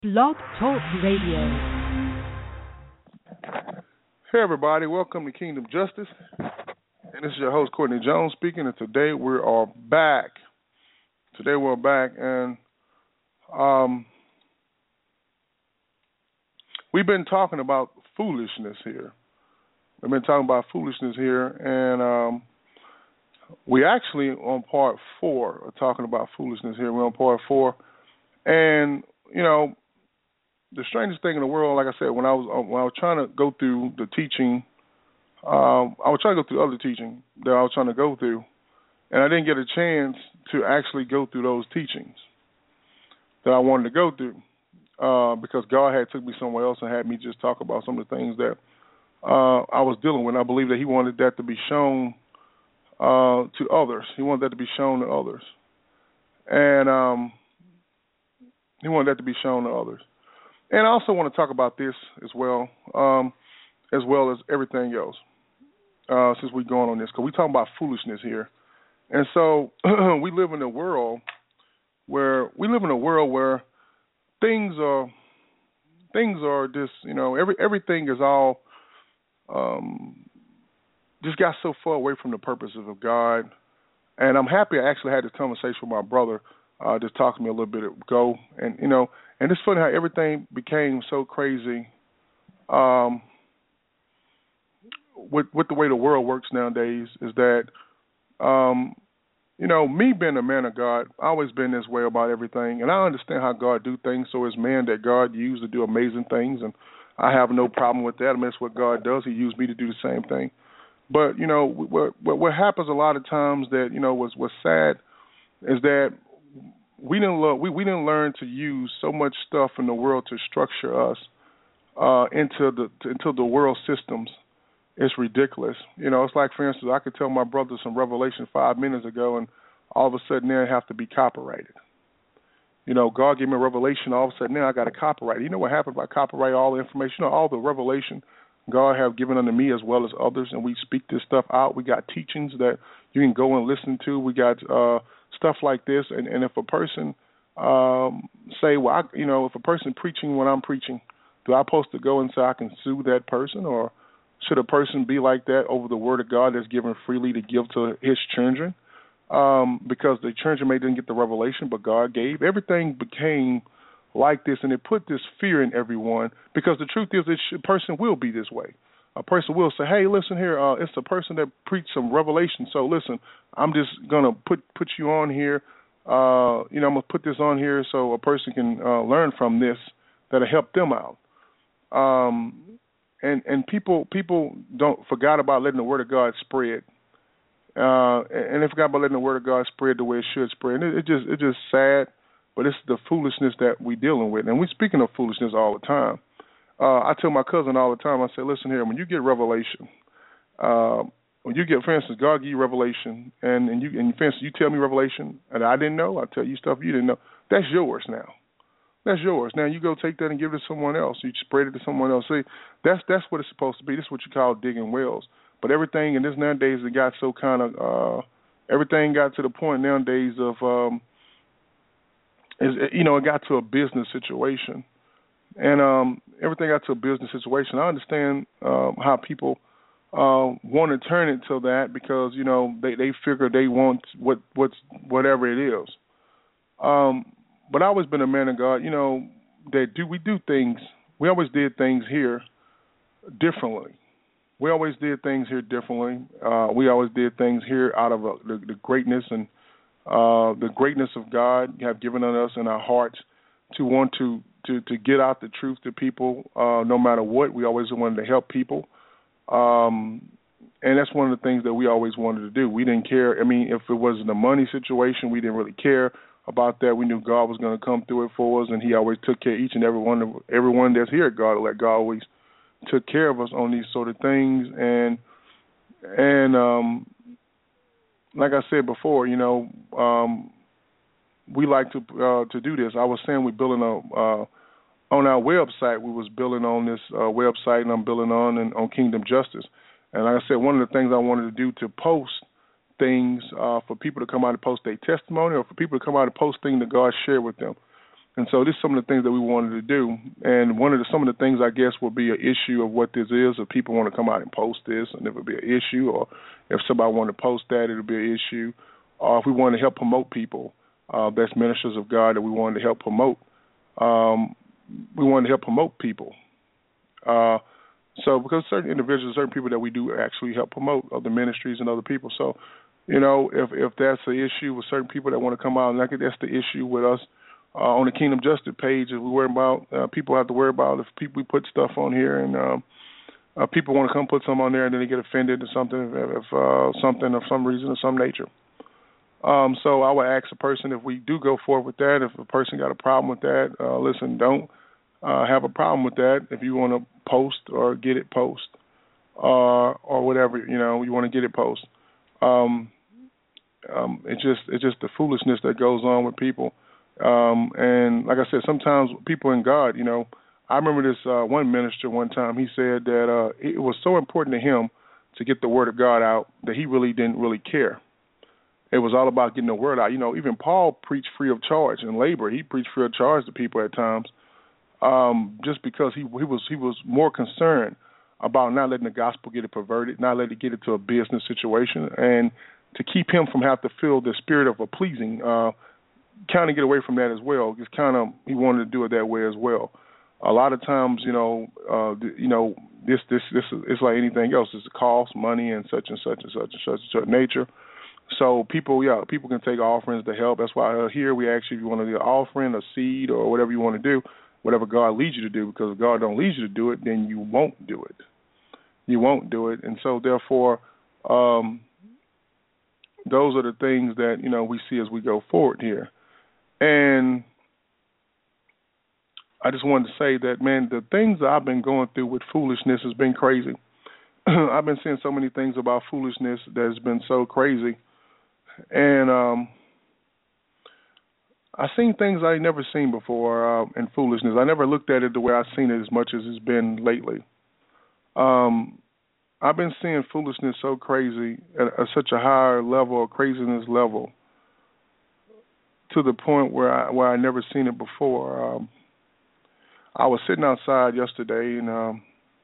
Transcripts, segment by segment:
Blog Talk Radio. Hey everybody, welcome to Kingdom Justice. And this is your host Courtney Jones speaking, and today we are back. And we've been talking about foolishness here. And we actually on part 4 are talking about foolishness here. We're on part 4, and the strangest thing in the world, like I said, when I was trying to go through the teaching, I was trying to go through other teaching that I was trying to go through, and I didn't get a chance to actually go through those teachings that I wanted to go through because God had took me somewhere else and had me just talk about some of the things that I was dealing with. I believe that He wanted that to be shown to others. He wanted that to be shown to others, and He wanted that to be shown to others. And I also want to talk about this as well as everything else, since we're going on this, because we're talking about foolishness here. And so we live in a world where things are just, everything is all just got so far away from the purposes of God. And I'm happy I actually had this conversation with my brother just talking to me a little bit ago. And, and it's funny how everything became so crazy with the way the world works nowadays is that, me being a man of God, I've always been this way about everything. And I understand how God do things. So as man that God used to do amazing things, and I have no problem with that. I mean, that's what God does. He used me to do the same thing. But, what happens a lot of times that, was sad is that we didn't learn to use so much stuff in the world to structure us into the world systems. It's ridiculous. It's like, for instance, I could tell my brother some revelation 5 minutes ago, and all of a sudden they have to be copyrighted. God gave me a revelation. All of a sudden now I got to copyright it. You know what happened if I copyright all the information? All the revelation God have given unto me as well as others, and we speak this stuff out. We got teachings that you can go and listen to. We got stuff like this, and if a person say, well, if a person preaching what I'm preaching, do I supposed to go and say I can sue that person, or should a person be like that over the word of God that's given freely to give to his children? Because the children didn't get the revelation, but God gave. Everything became like this, and it put this fear in everyone, because the truth is a person will be this way. A person will say, hey, listen here, it's a person that preached some revelation, so listen, I'm just going to put you on here. I'm going to put this on here so a person can learn from this that'll help them out. And people don't forgot about letting the word of God spread. And they forgot about letting the word of God spread the way it should spread. And it's just sad, but it's the foolishness that we're dealing with. And we're speaking of foolishness all the time. I tell my cousin all the time, I say, listen here, when you get revelation, when you get, for instance, God give you revelation, and for instance, you tell me revelation, and I didn't know, I tell you stuff you didn't know, that's yours now. That's yours. Now you go take that and give it to someone else. You spread it to someone else. See, that's what it's supposed to be. This is what you call digging wells. But everything in this nowadays, it got so kind of, everything got to the point nowadays of, it got to a business situation. And everything got to a business situation. I understand how people want to turn it to that because, they figure they want whatever it is. But I've always been a man of God, we do things. We always did things here differently. We always did things here differently. We always did things here out of the greatness and the greatness of God have given us in our hearts to want to get out the truth to people, no matter what. We always wanted to help people. And that's one of the things that we always wanted to do. We didn't care. I mean, if it wasn't a money situation, we didn't really care about that. We knew God was going to come through it for us, and He always took care of each and everyone that's here at God. Like God always took care of us on these sort of things. And like I said before, we like to do this. I was saying we're building on our website. We was building on this website, and I'm building on Kingdom Justice. And like I said, one of the things I wanted to do to post things for people to come out and post their testimony, or for people to come out and post things that God shared with them. And so this is some of the things that we wanted to do. And some of the things, I guess, will be an issue of what this is. If people want to come out and post this, and it will be an issue. Or if somebody want to post that, it'll be an issue. Or if we want to help promote people, that's ministers of God that we wanted to help promote. We wanted to help promote people. So because certain individuals, certain people that we do actually help promote, other ministries and other people. So, if that's an issue with certain people that want to come out, and I think that's the issue with us. On the Kingdom Justice page, we worry about people have to worry about if we put stuff on here, and people want to come put something on there, and then they get offended or something, if something of some reason or some nature. So I would ask a person, if we do go forward with that, if a person got a problem with that, listen, don't have a problem with that. If you want to post or get it post, or whatever, you want to get it post. It's just the foolishness that goes on with people. And like I said, sometimes people in God, I remember this one minister one time, he said that it was so important to him to get the word of God out that he really didn't really care. It was all about getting the word out. Even Paul preached free of charge in labor. He preached free of charge to people at times, just because he was more concerned about not letting the gospel get it perverted, not letting it get into a business situation, and to keep him from having to feel the spirit of a pleasing, kind of get away from that as well. Just kind of, he wanted to do it that way as well. A lot of times, this it's like anything else. It's a cost, money, and such and such and such and such and such nature. So people can take offerings to help. That's why here we actually, if you want to do an offering, a seed, or whatever you want to do, whatever God leads you to do, because if God don't lead you to do it, then you won't do it. You won't do it. And so therefore, those are the things that, we see as we go forward here. And I just wanted to say that, man, the things that I've been going through with foolishness has been crazy. I've been seeing so many things about foolishness that has been so crazy. And I've seen things I never seen before in foolishness. I never looked at it the way I've seen it as much as it's been lately. I've been seeing foolishness so crazy at such a high level, a craziness level, to the point where I never seen it before. I was sitting outside yesterday, and I,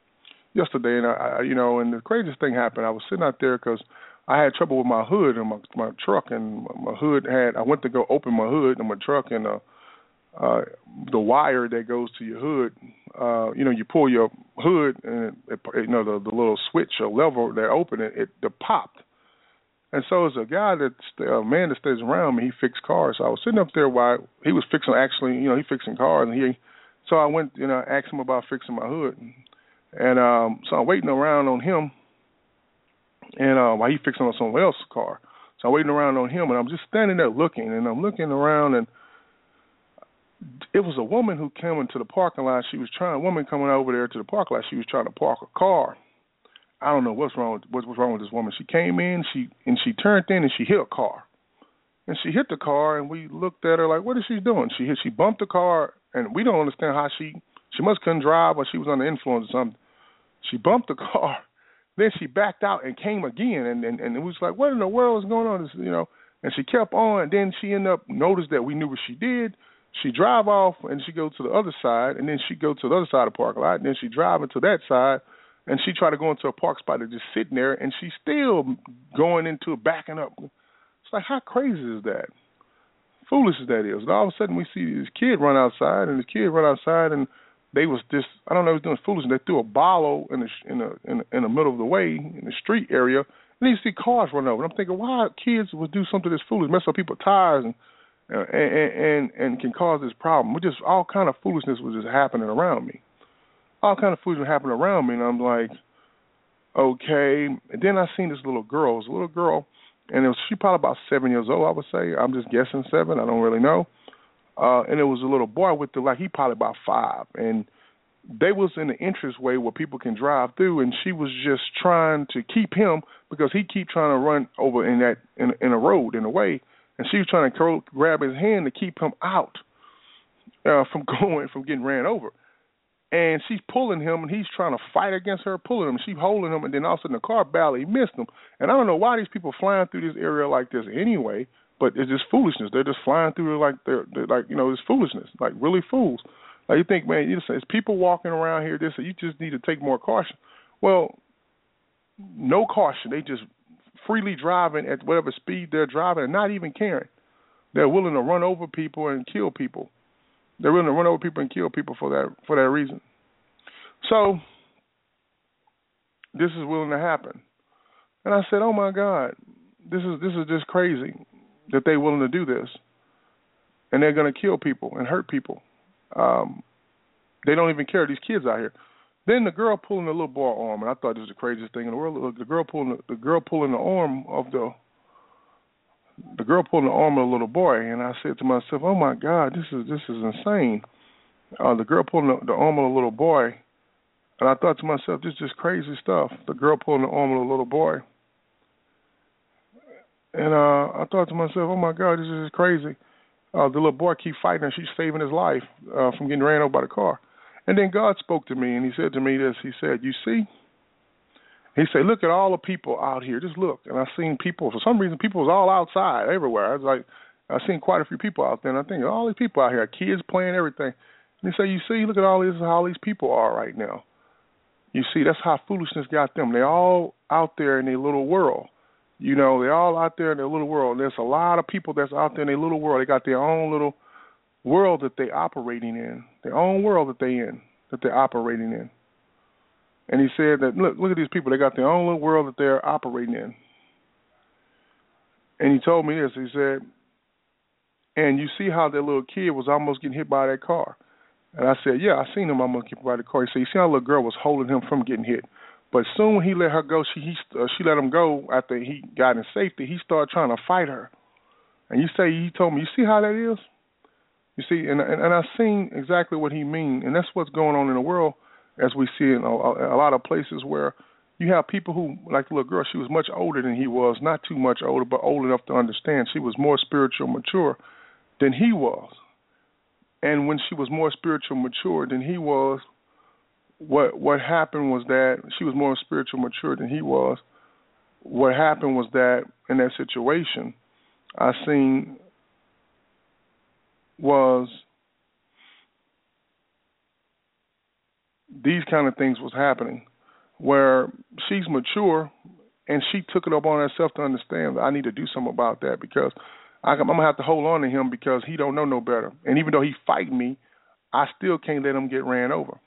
and the craziest thing happened. I was sitting out there because I had trouble with my hood in my truck, and my hood I went to go open my hood in my truck, and the wire that goes to your hood, you pull your hood, and the little switch or lever that open it popped. And so as a man that stays around me, he fixed cars. So I was sitting up there while he was fixing, he fixing cars, and so I went, asked him about fixing my hood. And so I'm waiting around on him, and while he fixing on someone else's car. So I'm waiting around on him, and I'm just standing there looking, and I'm looking around, and it was a woman who came into the parking lot. A woman coming over there to the parking lot. She was trying to park a car. I don't know what's wrong with this woman. She came in, she turned in, and she hit a car. And she hit the car, and we looked at her like, what is she doing? She bumped the car, and we don't understand how she must couldn't drive, or she was under influence or something. She bumped the car. Then she backed out and came again, and it was like, what in the world is going on? And she kept on, and then she ended up noticed that we knew what she did. She drive off, and she go to the other side, and then she go to the other side of the parking lot, and then she drive into that side, and she tried to go into a park spot and just sitting there, and she's still going into it, backing up. It's like, how crazy is that? Foolish as that is. And all of a sudden we see this kid run outside, and they was just, I don't know, they was doing foolish. They threw a bottle in the middle of the way, in the street area, and you see cars run over. And I'm thinking, why kids would do something this foolish, mess up people's tires, and can cause this problem? Just all kind of foolishness was just happening around me. All kind of foolishness happening around me, and I'm like, okay. And then I seen this little girl. It was a little girl, and she probably about 7 years old, I would say. I'm just guessing 7. I don't really know. And it was a little boy with he probably about 5, and they was in the entranceway where people can drive through, and she was just trying to keep him because he keep trying to run over in a road in a way, and she was trying to grab his hand to keep him out from getting ran over. And she's pulling him, and he's trying to fight against her, pulling him. She's holding him, and then all of a sudden the car barely missed him. And I don't know why these people flying through this area like this anyway, but it's just foolishness. They're just flying through like they're like, it's foolishness, like really fools. Like you think, man, it's people walking around here. This, you just need to take more caution. Well, no caution. They just freely driving at whatever speed they're driving and not even caring. They're willing to run over people and kill people. They're willing to run over people and kill people for that reason. So this is willing to happen. And I said, oh my God, this is just crazy that they're willing to do this. And they're going to kill people and hurt people. They don't even care, these kids out here. Then the girl pulling the little boy arm, and I thought this was the craziest thing in the world. The girl pulling the arm of the little boy, and I said to myself, "Oh my God, this is insane." The girl pulling the arm of the little boy, and I thought to myself, "This is just crazy stuff." The girl pulling the arm of the little boy, and I thought to myself, "Oh my God, this is crazy." The little boy keeps fighting her. She's saving his life from getting ran over by the car. And then God spoke to me, and he said to me this. He said, you see? He said, look at all the people out here. Just look. And I've seen people. For some reason, people was all outside, everywhere. I was like, I've seen quite a few people out there, and I think all these people out here, kids playing, everything. And he said, you see, look at all this, how these people are right now. You see, that's how foolishness got them. They're all out there in their little world. They're all out there in their little world. There's a lot of people that's out there in their little world. They got their own little world that they're operating in, their own world that they're operating in. And he said that, look at these people. They got their own little world that they're operating in. And he told me this. He said, and you see how that little kid was almost getting hit by that car. And I said, yeah, I seen him almost get hit by the car. He said, you see how the little girl was holding him from getting hit. But soon when he let her go, she let him go after he got in safety. He started trying to fight her. And he told me, you see how that is? You see, and I've seen exactly what he means, and that's what's going on in the world as we see in a lot of places where you have people who, like the little girl, she was much older than he was, not too much older, but old enough to understand. She was more spiritual mature than he was. And when she was more spiritual mature than he was, what happened was that she was more spiritual mature than he was. What happened was that in that situation, I seen was these kind of things was happening where she's mature and she took it up on herself to understand that I need to do something about that because I'm going to have to hold on to him because he don't know no better. And even though he fight me, I still can't let him get ran over.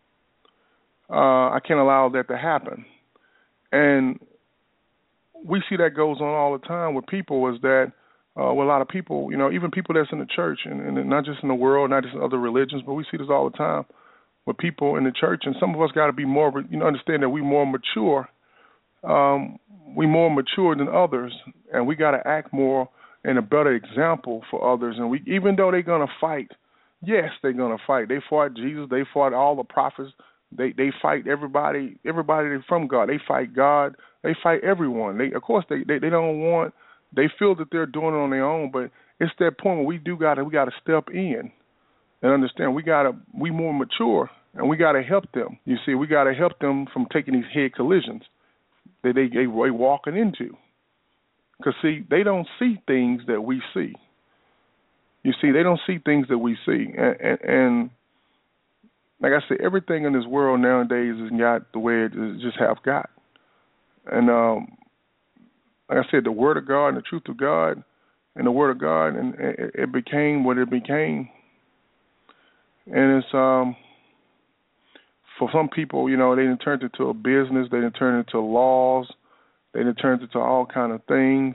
I can't allow that to happen. And we see that goes on all the time with people is that with a lot of people, even people that's in the church and not just in the world, not just in other religions, but we see this all the time with people in the church. And some of us got to be more, understand that we more mature. We more mature than others, and we got to act more and a better example for others. And even though they're going to fight, yes, they're going to fight. They fought Jesus. They fought all the prophets. They fight everybody from God. They fight God. They fight everyone. They don't want. They feel that they're doing it on their own, but it's that point where we got to step in and understand we more mature and we got to help them. You see, we got to help them from taking these head collisions that they walking into. Because see, they don't see things that we see. You see, they don't see things that we see, and like I said, everything in this world nowadays is not the way it just have got, and like I said, the Word of God and the truth of God and the Word of God, and it became what it became. And it's for some people, they done turned it into a business. They done turned it into laws. They done turned it into all kind of things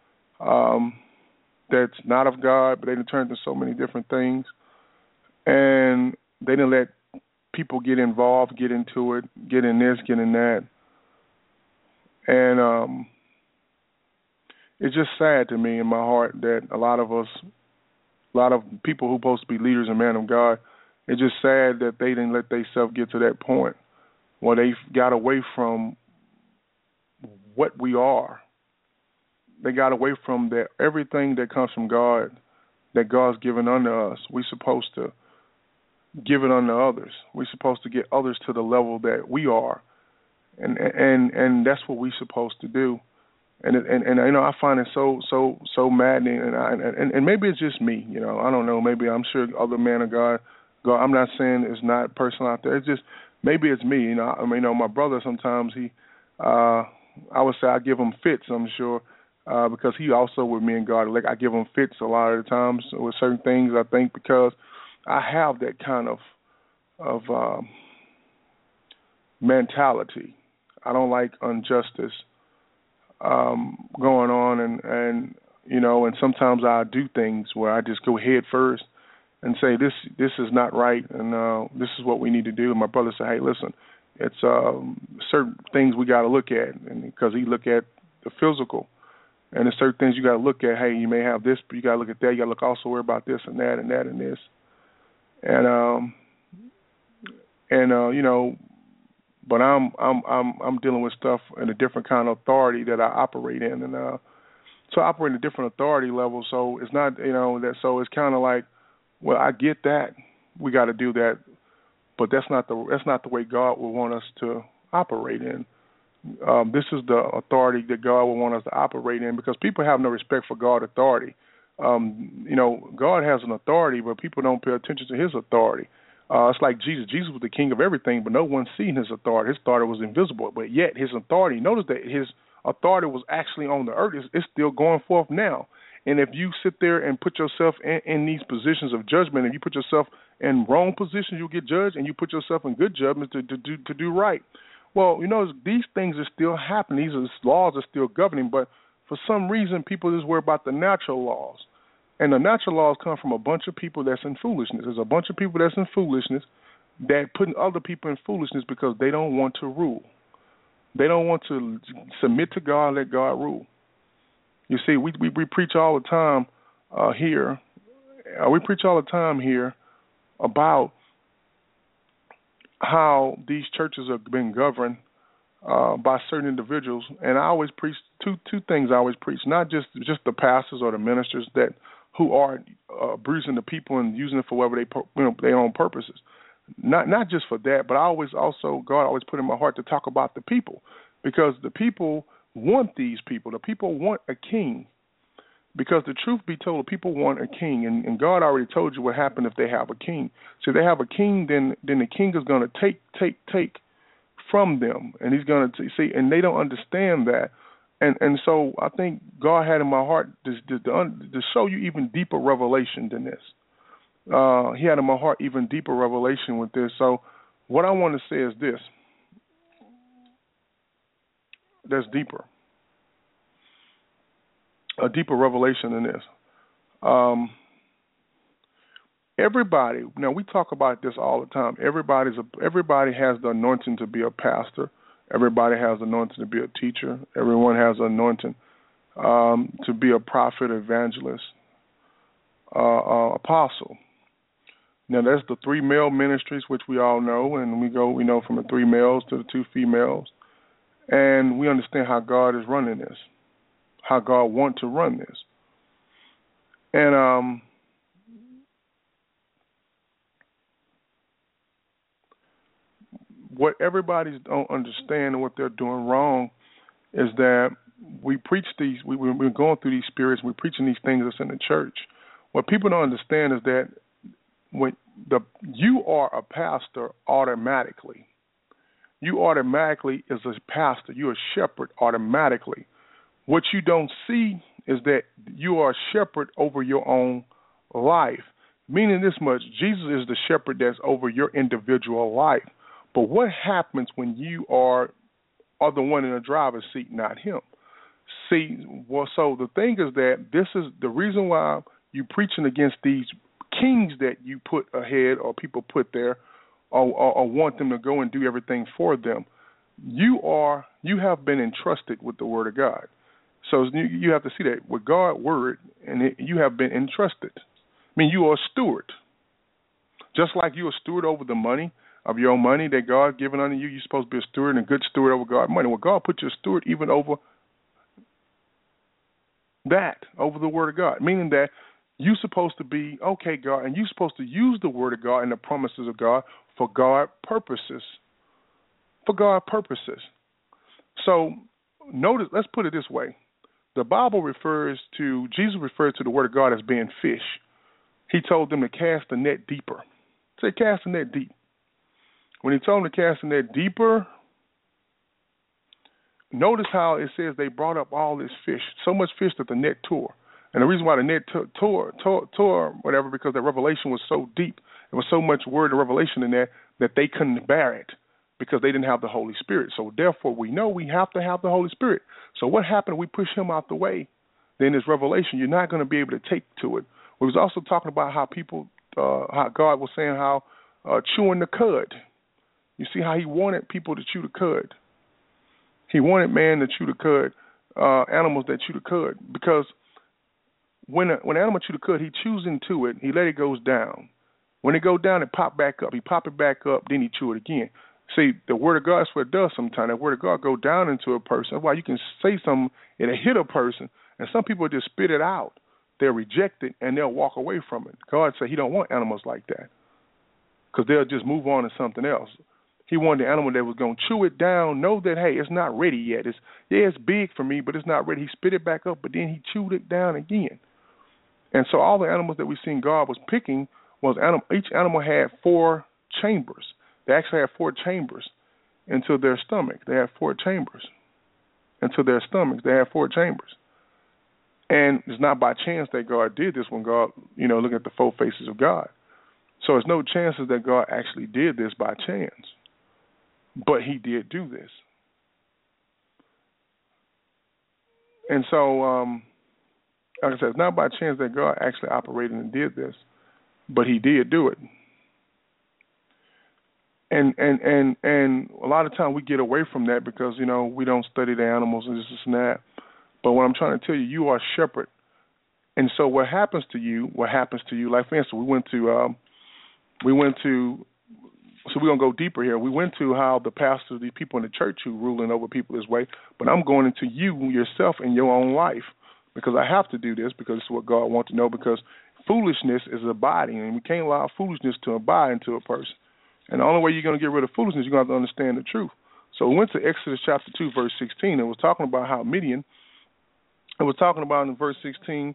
that's not of God, but they done turned into so many different things. And they didn't let people get involved, get into it, get in this, get in that. And it's just sad to me in my heart that a lot of people who are supposed to be leaders and men of God, it's just sad that they didn't let themselves get to that point where they got away from what we are. They got away from that everything that comes from God, that God's given unto us. We're supposed to give it unto others. We're supposed to get others to the level that we are, and that's what we're supposed to do. And I find it so maddening, and maybe it's just me, I don't know, maybe I'm sure other men of God, I'm not saying it's not personal out there, it's just maybe it's me, my brother sometimes I would say I give him fits, I'm sure, because he also with me and God, like I give him fits a lot of the times with certain things, I think, because I have that kind of mentality. I don't like injustice going on, and sometimes I do things where I just go head first and say this is not right, and this is what we need to do. And my brother said, hey, listen, it's certain things we got to look at, and because he look at the physical, and there's certain things you got to look at. Hey, you may have this, but you got to look at that. You got to look also worry about this and that and that and this, but I'm dealing with stuff in a different kind of authority that I operate in, and so I operate in a different authority level. So it's not that. So it's kind of like, well, I get that we got to do that, but that's not the way God would want us to operate in. This is the authority that God would want us to operate in, because people have no respect for God's authority. God has an authority, but people don't pay attention to His authority. It's like Jesus. Jesus was the king of everything, but no one seen His authority. His authority was invisible, but yet His authority, notice that His authority was actually on the earth. It's still going forth now. And if you sit there and put yourself in these positions of judgment, and you put yourself in wrong positions, you'll get judged, and you put yourself in good judgment to do right. Well, these things are still happening. These laws are still governing, but for some reason, people just worry about the natural laws. And the natural laws come from a bunch of people that's in foolishness. There's a bunch of people that's in foolishness that putting other people in foolishness because they don't want to rule. They don't want to submit to God and let God rule. You see, we preach all the time here. We preach all the time here about how these churches are being governed by certain individuals, and I always preach two things. I always preach, not just the pastors or the ministers who are bruising the people and using it for whatever their own purposes. Not just for that, but God always put in my heart to talk about the people, because the people want these people. The people want a king, because the truth be told, people want a king, and God already told you what happened if they have a king. So if they have a king, then the king is going to take from them, and he's going to see, and they don't understand that. And so I think God had in my heart to show you even deeper revelation than this. He had in my heart even deeper revelation with this. So what I want to say is this. That's deeper. A deeper revelation than this. Everybody, now we talk about this all the time. Everybody has the anointing to be a pastor. Everybody has the anointing to be a teacher. Everyone has the anointing to be a prophet, evangelist, apostle. Now that's the 3 male ministries, which we all know, and we know from the 3 males to the 2 females, and we understand how God is running this, how God wants to run this, and what everybody don't understand and what they're doing wrong is that we preach these, we're going through these spirits, we're preaching these things that's in the church. What people don't understand is that when you are a pastor automatically, you automatically as a pastor, you're a shepherd automatically. What you don't see is that you are a shepherd over your own life, meaning this much, Jesus is the shepherd that's over your individual life. But what happens when you are the one in the driver's seat, not him? See, well, so the thing is that this is the reason why you're preaching against these kings that you put ahead or people put there or want them to go and do everything for them. You have been entrusted with the Word of God. So you have to see that with God's Word, and you have been entrusted. I mean, you are a steward. Just like you're a steward over the money, of your own money that God given unto you, you're supposed to be a steward and a good steward over God's money. Well, God put you a steward even over that, over the Word of God, meaning that you're supposed to be, okay, God, and you're supposed to use the Word of God and the promises of God for God's purposes. For God's purposes. So notice, let's put it this way. The Bible Jesus refers to the Word of God as being fish. He told them to cast the net deeper. Say, cast the net deep. When he told them to cast the net deeper, notice how it says they brought up all this fish, so much fish that the net tore. And the reason why the net tore, whatever, because the revelation was so deep. There was so much word and revelation in there that they couldn't bear it because they didn't have the Holy Spirit. So therefore, we know we have to have the Holy Spirit. So what happened? We push him out the way. Then this revelation, you're not going to be able to take to it. We was also talking about how people, how God was saying how chewing the cud. You see how he wanted people to chew the cud. He wanted man to chew the cud, animals that chew the cud, because when an animal chew the cud, he chews into it, he let it go down. When it go down, it pop back up. He pop it back up, then he chew it again. See, the Word of God is what it does sometimes. The Word of God go down into a person. That's why you can say something, it'll hit a person, and some people just spit it out. They'll reject it, and they'll walk away from it. God said he don't want animals like that because they'll just move on to something else. He wanted the animal that was going to chew it down, know that, hey, it's not ready yet. It's big for me, but it's not ready. He spit it back up, but then he chewed it down again. And so all the animals that we seen God was picking was each animal had 4 chambers. They actually had 4 chambers into their stomach. They had 4 chambers into their stomachs. They had 4 chambers. And it's not by chance that God did this when God, look at the 4 faces of God. So it's no chances that God actually did this by chance. But he did do this. And so, like I said, it's not by chance that God actually operated and did this, but he did do it. And a lot of times we get away from that because, we don't study the animals and this and that. But what I'm trying to tell you, you are a shepherd. And so what happens to you, like for instance, so we're going to go deeper here. We went to how the pastors, these people in the church who ruling over people this way, but I'm going into you yourself in your own life because I have to do this because it's what God wants to know, because foolishness is abiding, and we can't allow foolishness to abide into a person. And the only way you're going to get rid of foolishness, you're going to have to understand the truth. So we went to Exodus chapter 2, verse 16. It was talking about how Midian, it was talking about in verse 16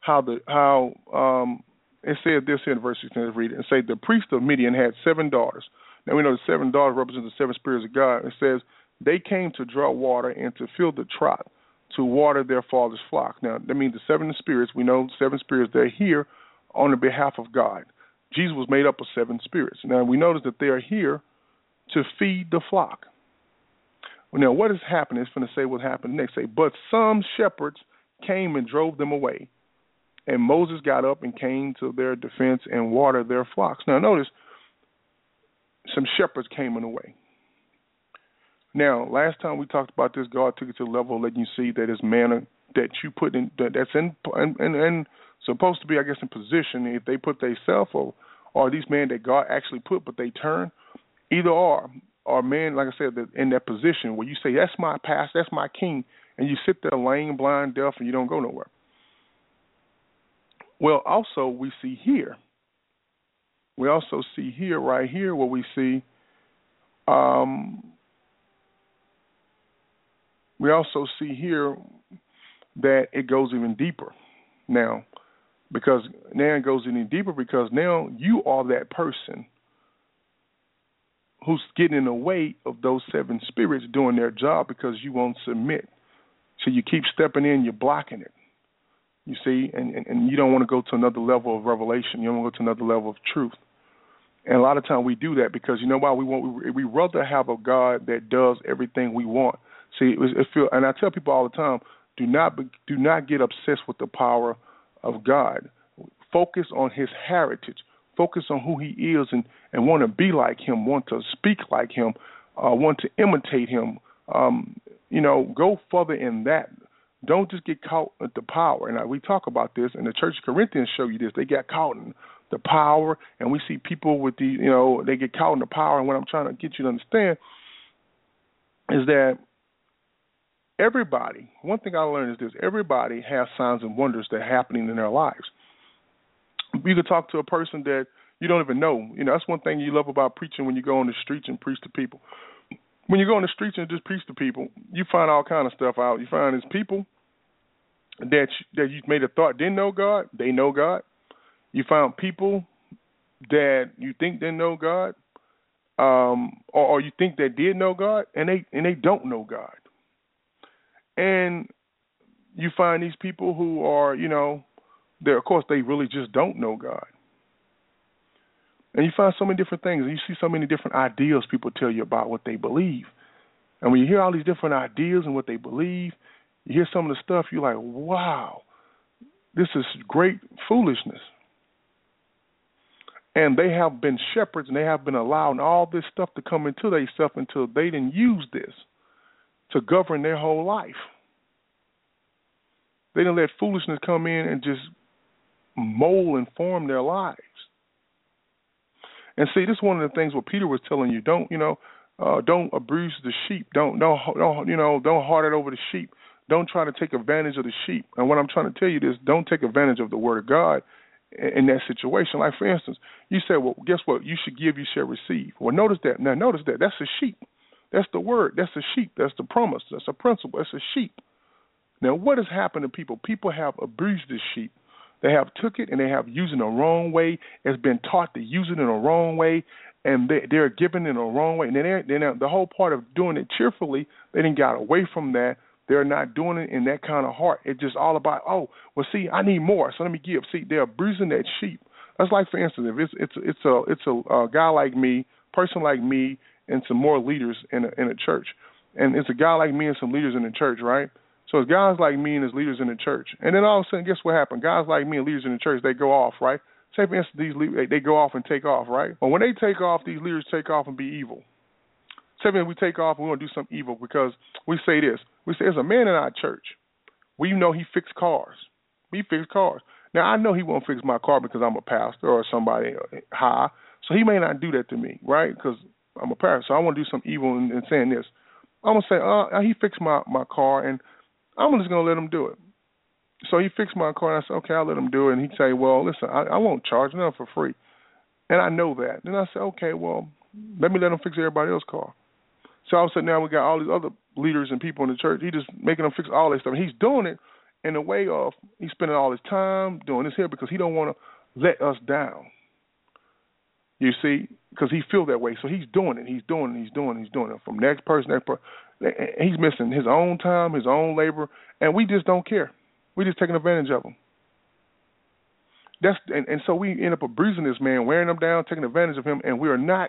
it said this here in verse 16, let's read it. It says, the priest of Midian had 7 daughters. Now we know the 7 daughters represent the 7 spirits of God. It says, they came to draw water and to fill the trough to water their father's flock. Now, that means the 7 spirits, we know 7 spirits, they're here on the behalf of God. Jesus was made up of 7 spirits. Now, we notice that they are here to feed the flock. Now, what is happening? It's going to say what happened next. Say, but some shepherds came and drove them away. And Moses got up and came to their defense and watered their flocks. Now, notice, some shepherds came in the way. Now, last time we talked about this, God took it to the level of letting you see that his manna that you put in, that's in and supposed to be, I guess, in position. If they put themselves or these men that God actually put, but they turn, either or men, like I said, that in that position where you say, that's my pastor, that's my king, and you sit there lame, blind, deaf, and you don't go nowhere. Well, also we see here right here where we see we also see here that it goes even deeper now, because now it goes even deeper because now you are that person who's getting in the way of those 7 spirits doing their job because you won't submit. So you keep stepping in, you're blocking it. You see, and you don't want to go to another level of revelation. You don't want to go to another level of truth. And a lot of times we do that because you know why we rather have a God that does everything we want. See, and I tell people all the time, do not get obsessed with the power of God. Focus on his heritage. Focus on who he is and want to be like him, want to speak like him, want to imitate him. Go further in that. Don't just get caught at the power. And we talk about this, and the Church of Corinthians show you this. They got caught in the power, and we see people with they get caught in the power. And what I'm trying to get you to understand is that everybody, one thing I learned is this, everybody has signs and wonders that are happening in their lives. You can talk to a person that you don't even know. That's one thing you love about preaching when you go on the streets and preach to people. When you go on the streets and just preach to people, you find all kind of stuff out. You find there's people that you made a thought didn't know God, they know God. You found people that you think they know God, or you think they did know God, and they don't know God. And you find these people who are, of course, they really just don't know God. And you find so many different things. And you see so many different ideas people tell you about what they believe. And when you hear all these different ideas and what they believe, you hear some of the stuff, you're like, wow, this is great foolishness. And they have been shepherds, and they have been allowing all this stuff to come into themselves until they didn't use this to govern their whole life. They didn't let foolishness come in and just mold and form their lives. And see, this is one of the things what Peter was telling you. Don't abuse the sheep. Don't hard it over the sheep. Don't try to take advantage of the sheep. And what I'm trying to tell you is, don't take advantage of the word of God in that situation. Like, for instance, you said, well, guess what? You should give, you shall receive. Well, notice that. Now, notice that. That's a sheep. That's the word. That's a sheep. That's the promise. That's a principle. That's a sheep. Now, what has happened to people? People have abused this sheep. They have took it and they have used it in the wrong way. It's been taught to use it in the wrong way, and they're giving it in the wrong way. And then the whole part of doing it cheerfully, they didn't got away from that. They're not doing it in that kind of heart. It's just all about, oh, well, see, I need more, so let me give. See, they're abusing that sheep. That's like, for instance, if it's a guy like me, person like me, and some more leaders in a church, and it's a guy like me and some leaders in the church, right? So it's guys like me and his leaders in the church. And then all of a sudden, guess what happened? Guys like me and leaders in the church, they go off, right? Say, for instance, they go off and take off, right? Well, when they take off, these leaders take off and be evil. Say, we take off and we want to do something evil because we say this. We say, there's a man in our church. We know he fixed cars. He fixed cars. Now, I know he won't fix my car because I'm a pastor or somebody high. So he may not do that to me, right? Because I'm a pastor. So I want to do something evil in saying this. I'm going to say, he fixed my car, and I'm just going to let him do it. So he fixed my car, and I said, okay, I'll let him do it. And he'd say, well, listen, I won't charge nothing for free. And I know that. Then I said, okay, well, let me let him fix everybody else's car. So all of a sudden now we got all these other leaders and people in the church. He just making them fix all this stuff. And he's doing it in a way of he's spending all his time doing this here because he don't want to let us down. You see, because he feel that way. So he's doing it. He's doing it from next person. He's missing his own time, his own labor, and we just don't care. We're just taking advantage of him. And so we end up abusing this man, wearing him down, taking advantage of him, and we are not.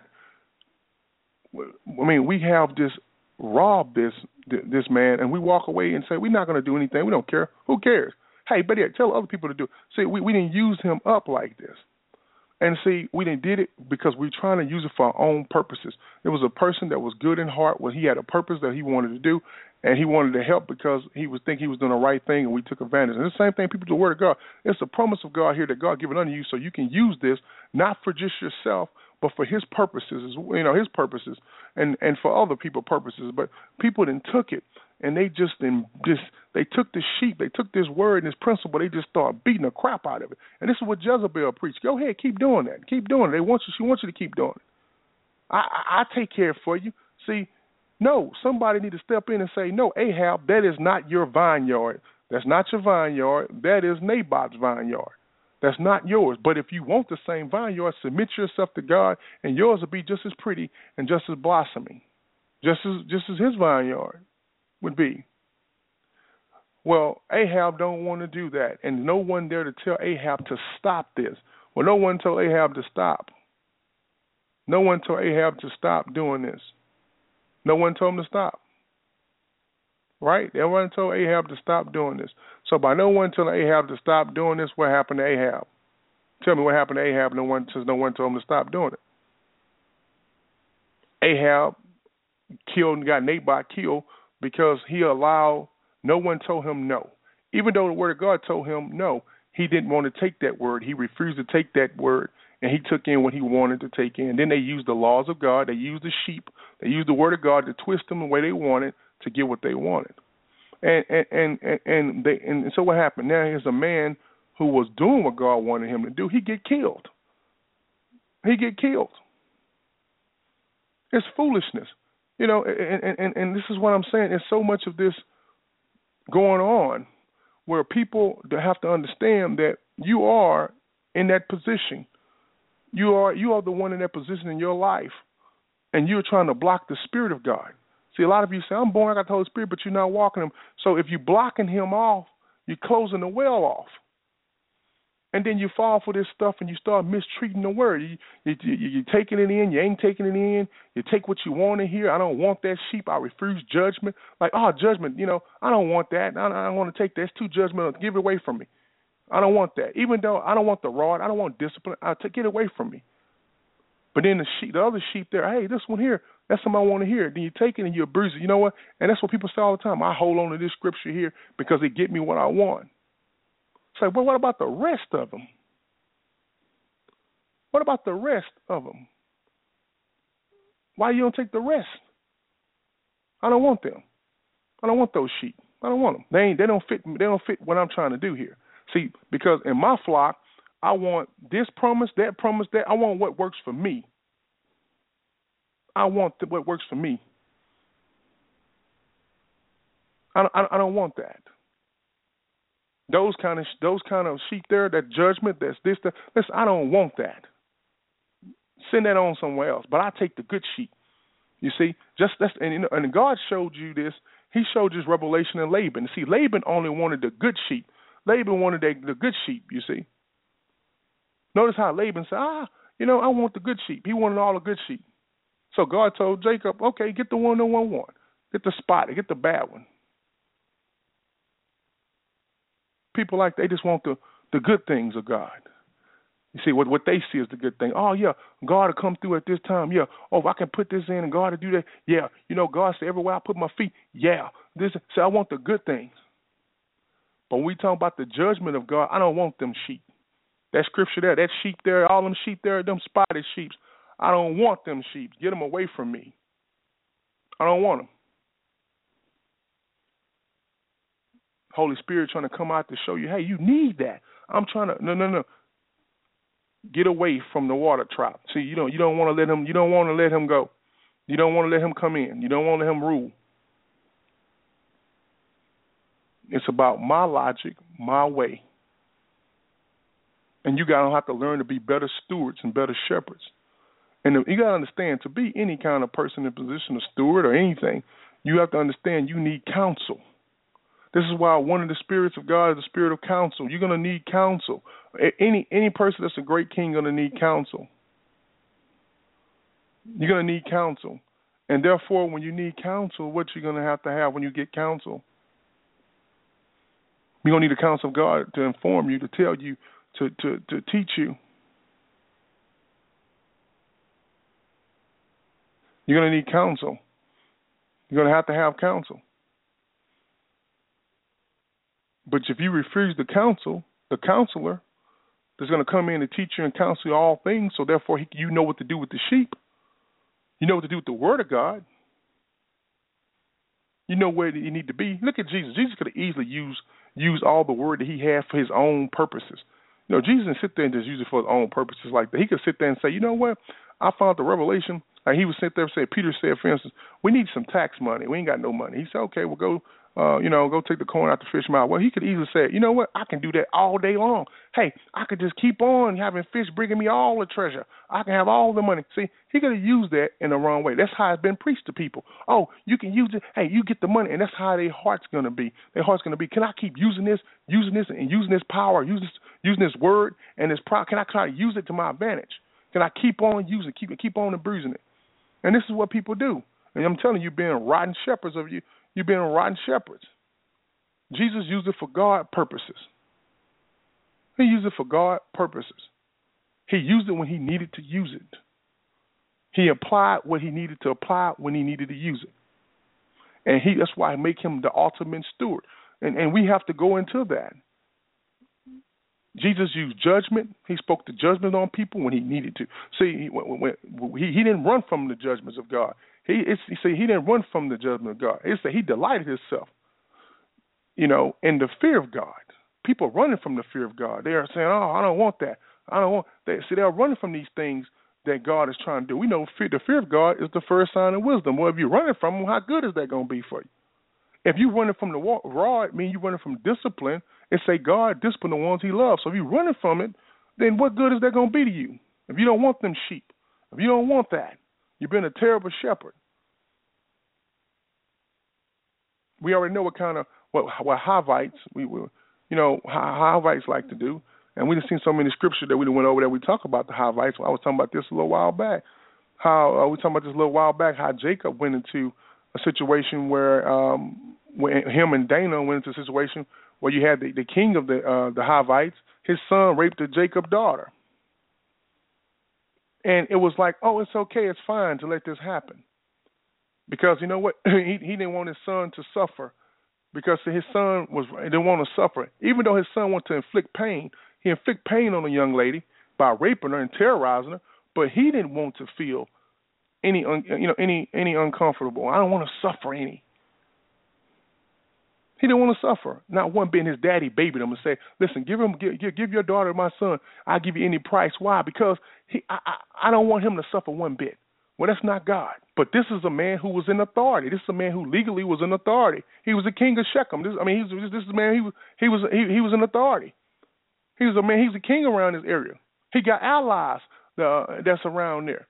I mean, we have just robbed this man, and we walk away and say we're not going to do anything. We don't care. Who cares? Hey, but yeah, tell other people to do it. See, we didn't use him up like this. And see, we did it because we're trying to use it for our own purposes. It was a person that was good in heart, he had a purpose that he wanted to do, and he wanted to help because he was thinking he was doing the right thing, and we took advantage. And the same thing, people do the word of God. It's the promise of God here that God given unto you, so you can use this not for just yourself, but for His purposes, His purposes, and for other people's purposes. But people then took it, and they they took the sheep, they took this word and this principle, they just started beating the crap out of it. And this is what Jezebel preached. Go ahead, keep doing that, keep doing it. She wants you to keep doing it. I take care for you. See, no, somebody need to step in and say, no, Ahab, that is not your vineyard. That's not your vineyard. That is Naboth's vineyard. That's not yours. But if you want the same vineyard, submit yourself to God, and yours will be just as pretty and just as blossoming, just as his vineyard would be. Well, Ahab don't want to do that, and no one there to tell Ahab to stop this. Well, no one told Ahab to stop. No one told Ahab to stop doing this. No one told him to stop. Right? Everyone told Ahab to stop doing this. So by no one telling Ahab to stop doing this, what happened to Ahab? Tell me what happened to Ahab. No one told him to stop doing it. Ahab killed and got Naboth killed because no one told him no. Even though the word of God told him no, he didn't want to take that word. He refused to take that word, and he took in what he wanted to take in. Then they used the laws of God. They used the sheep. They used the word of God to twist them the way they wanted to get what they wanted. And so what happened? Now here's a man who was doing what God wanted him to do. He get killed. It's foolishness. And this is what I'm saying. There's so much of this going on where people have to understand that you are in that position. You are the one in that position in your life, and you're trying to block the Spirit of God. See, a lot of you say, I'm born, I got the Holy Spirit, but you're not walking Him. So if you're blocking Him off, you're closing the well off. And then you fall for this stuff and you start mistreating the word. You're taking it in, you ain't taking it in. You take what you want to hear. I don't want that sheep. I refuse judgment. Like, judgment, I don't want that. I don't want to take that. It's too judgmental. Give it away from me. I don't want that. Even though I don't want the rod, I don't want discipline. Get it away from me. But then the other sheep there, hey, this one here, that's something I want to hear. Then you take it and you abuse it. You know what? And that's what people say all the time. I hold on to this scripture here because it get me what I want. It's like, well, what about the rest of them? What about the rest of them? Why you don't take the rest? I don't want them. I don't want those sheep. I don't want them. They don't fit. They don't fit what I'm trying to do here. See, because in my flock, I want this promise, that. I want what works for me. I want what works for me. I don't want that. Those kind of sheep there, that judgment, that's this, that. Listen, I don't want that. Send that on somewhere else. But I take the good sheep. You see, and God showed you this. He showed you this revelation in Laban. See, Laban only wanted the good sheep. Laban wanted the good sheep. You see. Notice how Laban said, I want the good sheep. He wanted all the good sheep. So God told Jacob, okay, get the one no one want. Get the spotted, get the bad one. People they just want the good things of God. You see, what they see is the good thing. Oh, yeah, God will come through at this time. Yeah. Oh, if I can put this in and God will do that. Yeah. God said everywhere I put my feet. Yeah. So I want the good things. But when we talk about the judgment of God, I don't want them sheep. That scripture there, that sheep there, all them sheep there, them spotted sheep. I don't want them sheep. Get them away from me. I don't want them. Holy Spirit trying to come out to show you, hey, you need that. I'm trying to, no. Get away from the water trout. See, you don't want to let him, you don't want to let him go. You don't want to let him come in. You don't want to let him rule. It's about my logic, my way. And you got to have to learn to be better stewards and better shepherds. And you got to understand, to be any kind of person in position of steward or anything, you have to understand you need counsel. This is why one of the spirits of God is the spirit of counsel. You're going to need counsel. Any person that's a great king is going to need counsel. You're going to need counsel. And therefore, when you need counsel, what you're going to have when you get counsel? You're going to need the counsel of God to inform you, to tell you, to teach you. You're going to need counsel. You're going to have counsel. But if you refuse the counsel, the counselor that's going to come in and teach you and counsel you all things, so therefore you know what to do with the sheep. You know what to do with the word of God. You know where you need to be. Look at Jesus. Jesus could have easily used all the word that he had for his own purposes. Jesus didn't sit there and just use it for his own purposes like that. He could sit there and say, you know what? I found the revelation. Like he would sit there and say, Peter said, for instance, we need some tax money. We ain't got no money. He said, okay, we'll go. Go take the coin out the fish mouth. Well, he could easily say, you know what, I can do that all day long. Hey, I could just keep on having fish bringing me all the treasure. I can have all the money. See, he could have used that in the wrong way. That's how it's been preached to people. Oh, you can use it. Hey, you get the money, and that's how their heart's going to be. Their heart's going to be, can I keep using this, and using this power, using this word and this power? Can I try to use it to my advantage? Can I keep on using it, keep on abusing it? And this is what people do. And I'm telling you, being rotten shepherds of you. You've been rotten shepherds. Jesus used it for God purposes. He used it for God purposes. He used it when he needed to use it. He applied what he needed to apply when he needed to use it. And that's why I make him the ultimate steward. And we have to go into that. Jesus used judgment. He spoke the judgment on people when he needed to. See, he didn't run from the judgments of God. He didn't run from the judgment of God. It's that he delighted himself, in the fear of God. People running from the fear of God. They are saying, oh, I don't want that. I don't want that. See, they're running from these things that God is trying to do. We know the fear of God is the first sign of wisdom. Well, if you're running from him, how good is that going to be for you? If you're running from the rod, it means you're running from discipline It say God discipline the ones he loves. So if you're running from it, then what good is that going to be to you? If you don't want them sheep, if you don't want that, you've been a terrible shepherd. We already know what kind of, what Havites, Havites like to do. And we've seen so many scriptures that we went over that we talk about the Havites. I was talking about this a little while back. How Jacob went into a situation where him and Dana went into a situation where you had the king of the Havites, his son raped Jacob's daughter. And it was like, oh, it's okay, it's fine to let this happen. Because you know what? he didn't want his son to suffer because his son didn't want to suffer. Even though his son wanted to inflict pain, he inflicted pain on a young lady by raping her and terrorizing her, but he didn't want to feel any uncomfortable. I don't want to suffer any. He didn't want to suffer. Not one bit. His daddy babied him and said, listen, give your daughter my son. I'll give you any price. Why? Because I don't want him to suffer one bit. Well, that's not God. But this is a man who was in authority. This is a man who legally was in authority. He was the king of Shechem. This is a man. He was in authority. He was a man. He was a king around this area. He got allies that's around there.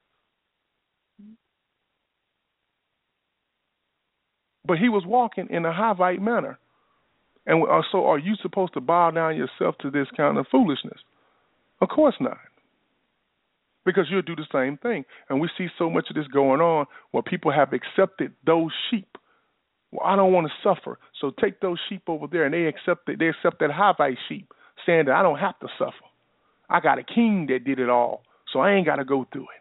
But he was walking in a Havite manner. And so are you supposed to bow down yourself to this kind of foolishness? Of course not. Because you'll do the same thing. And we see so much of this going on where people have accepted those sheep. Well, I don't want to suffer, so take those sheep over there, and they accept that Havite sheep, saying that I don't have to suffer. I got a king that did it all, so I ain't got to go through it.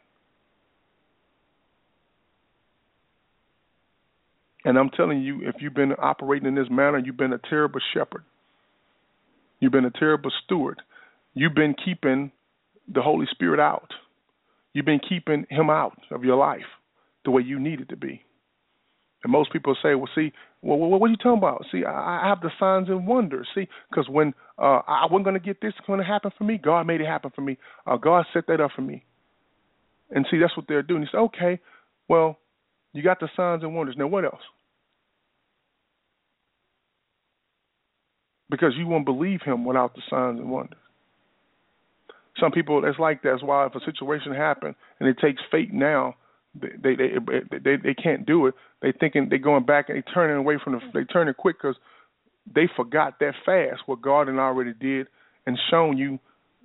And I'm telling you, if you've been operating in this manner, you've been a terrible shepherd. You've been a terrible steward. You've been keeping the Holy Spirit out. You've been keeping him out of your life the way you need it to be. And most people say, well, see, what are you talking about? See, I have the signs and wonders. See, because when I wasn't going to get this going to happen for me, God made it happen for me. God set that up for me. And see, that's what they're doing. You say, okay, well, you got the signs and wonders. Now, what else? Because you won't believe him without the signs and wonders. Some people, it's like that. That's why if a situation happens and it takes faith now, they can't do it. They thinking they're going back and they turning away from they turning quick because they forgot that fast what God had already did and shown you,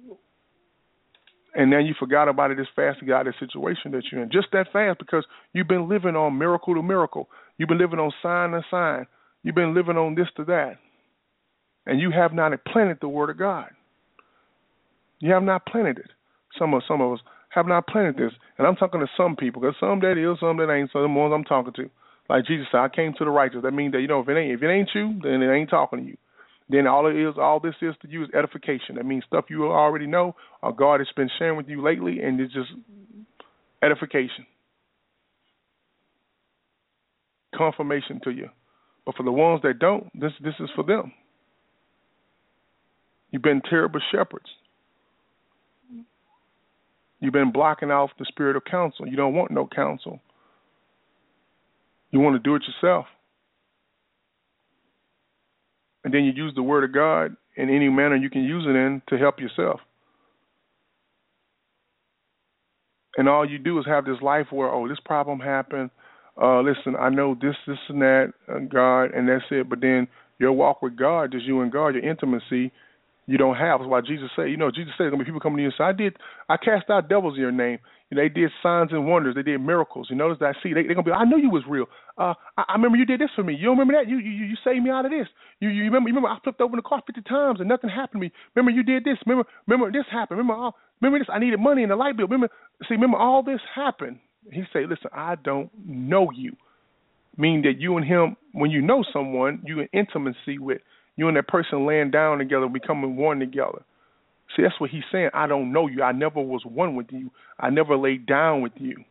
and then you forgot about it as fast as you got the situation that you're in. Just that fast because you've been living on miracle to miracle. You've been living on sign to sign. You've been living on this to that, and you have not planted the Word of God. You have not planted it. Some of us have not planted this. And I'm talking to some people, because some that is, some that ain't, some of the ones I'm talking to. Like Jesus said, I came to the righteous. That means that, if it ain't you, then it ain't talking to you. Then all this is to you is edification. That means stuff you already know or God has been sharing with you lately, and it's just edification. Confirmation to you. But for the ones that don't, this is for them. You've been terrible shepherds. You've been blocking off the spirit of counsel. You don't want no counsel. You want to do it yourself. And then you use the Word of God in any manner you can use it in to help yourself. And all you do is have this life where, this problem happened. Listen, I know this and that, God, and that's it. But then your walk with God, just you and God, your intimacy, you don't have. That's why Jesus said, Jesus said, there's going to be people coming to you and say, I cast out devils in your name. They did signs and wonders. They did miracles. You notice that? See, they're going to be, I knew you was real. I remember you did this for me. You don't remember that? You saved me out of this. You remember I flipped over in the car 50 times and nothing happened to me. Remember you did this. Remember this happened. Remember this. I needed money in the light bill. Remember all this happened. He said, listen, I don't know you. Meaning that you and him, when you know someone, you in intimacy with, you and that person laying down together, becoming one together. See, that's what he's saying. I don't know you. I never was one with you. I never laid down with you.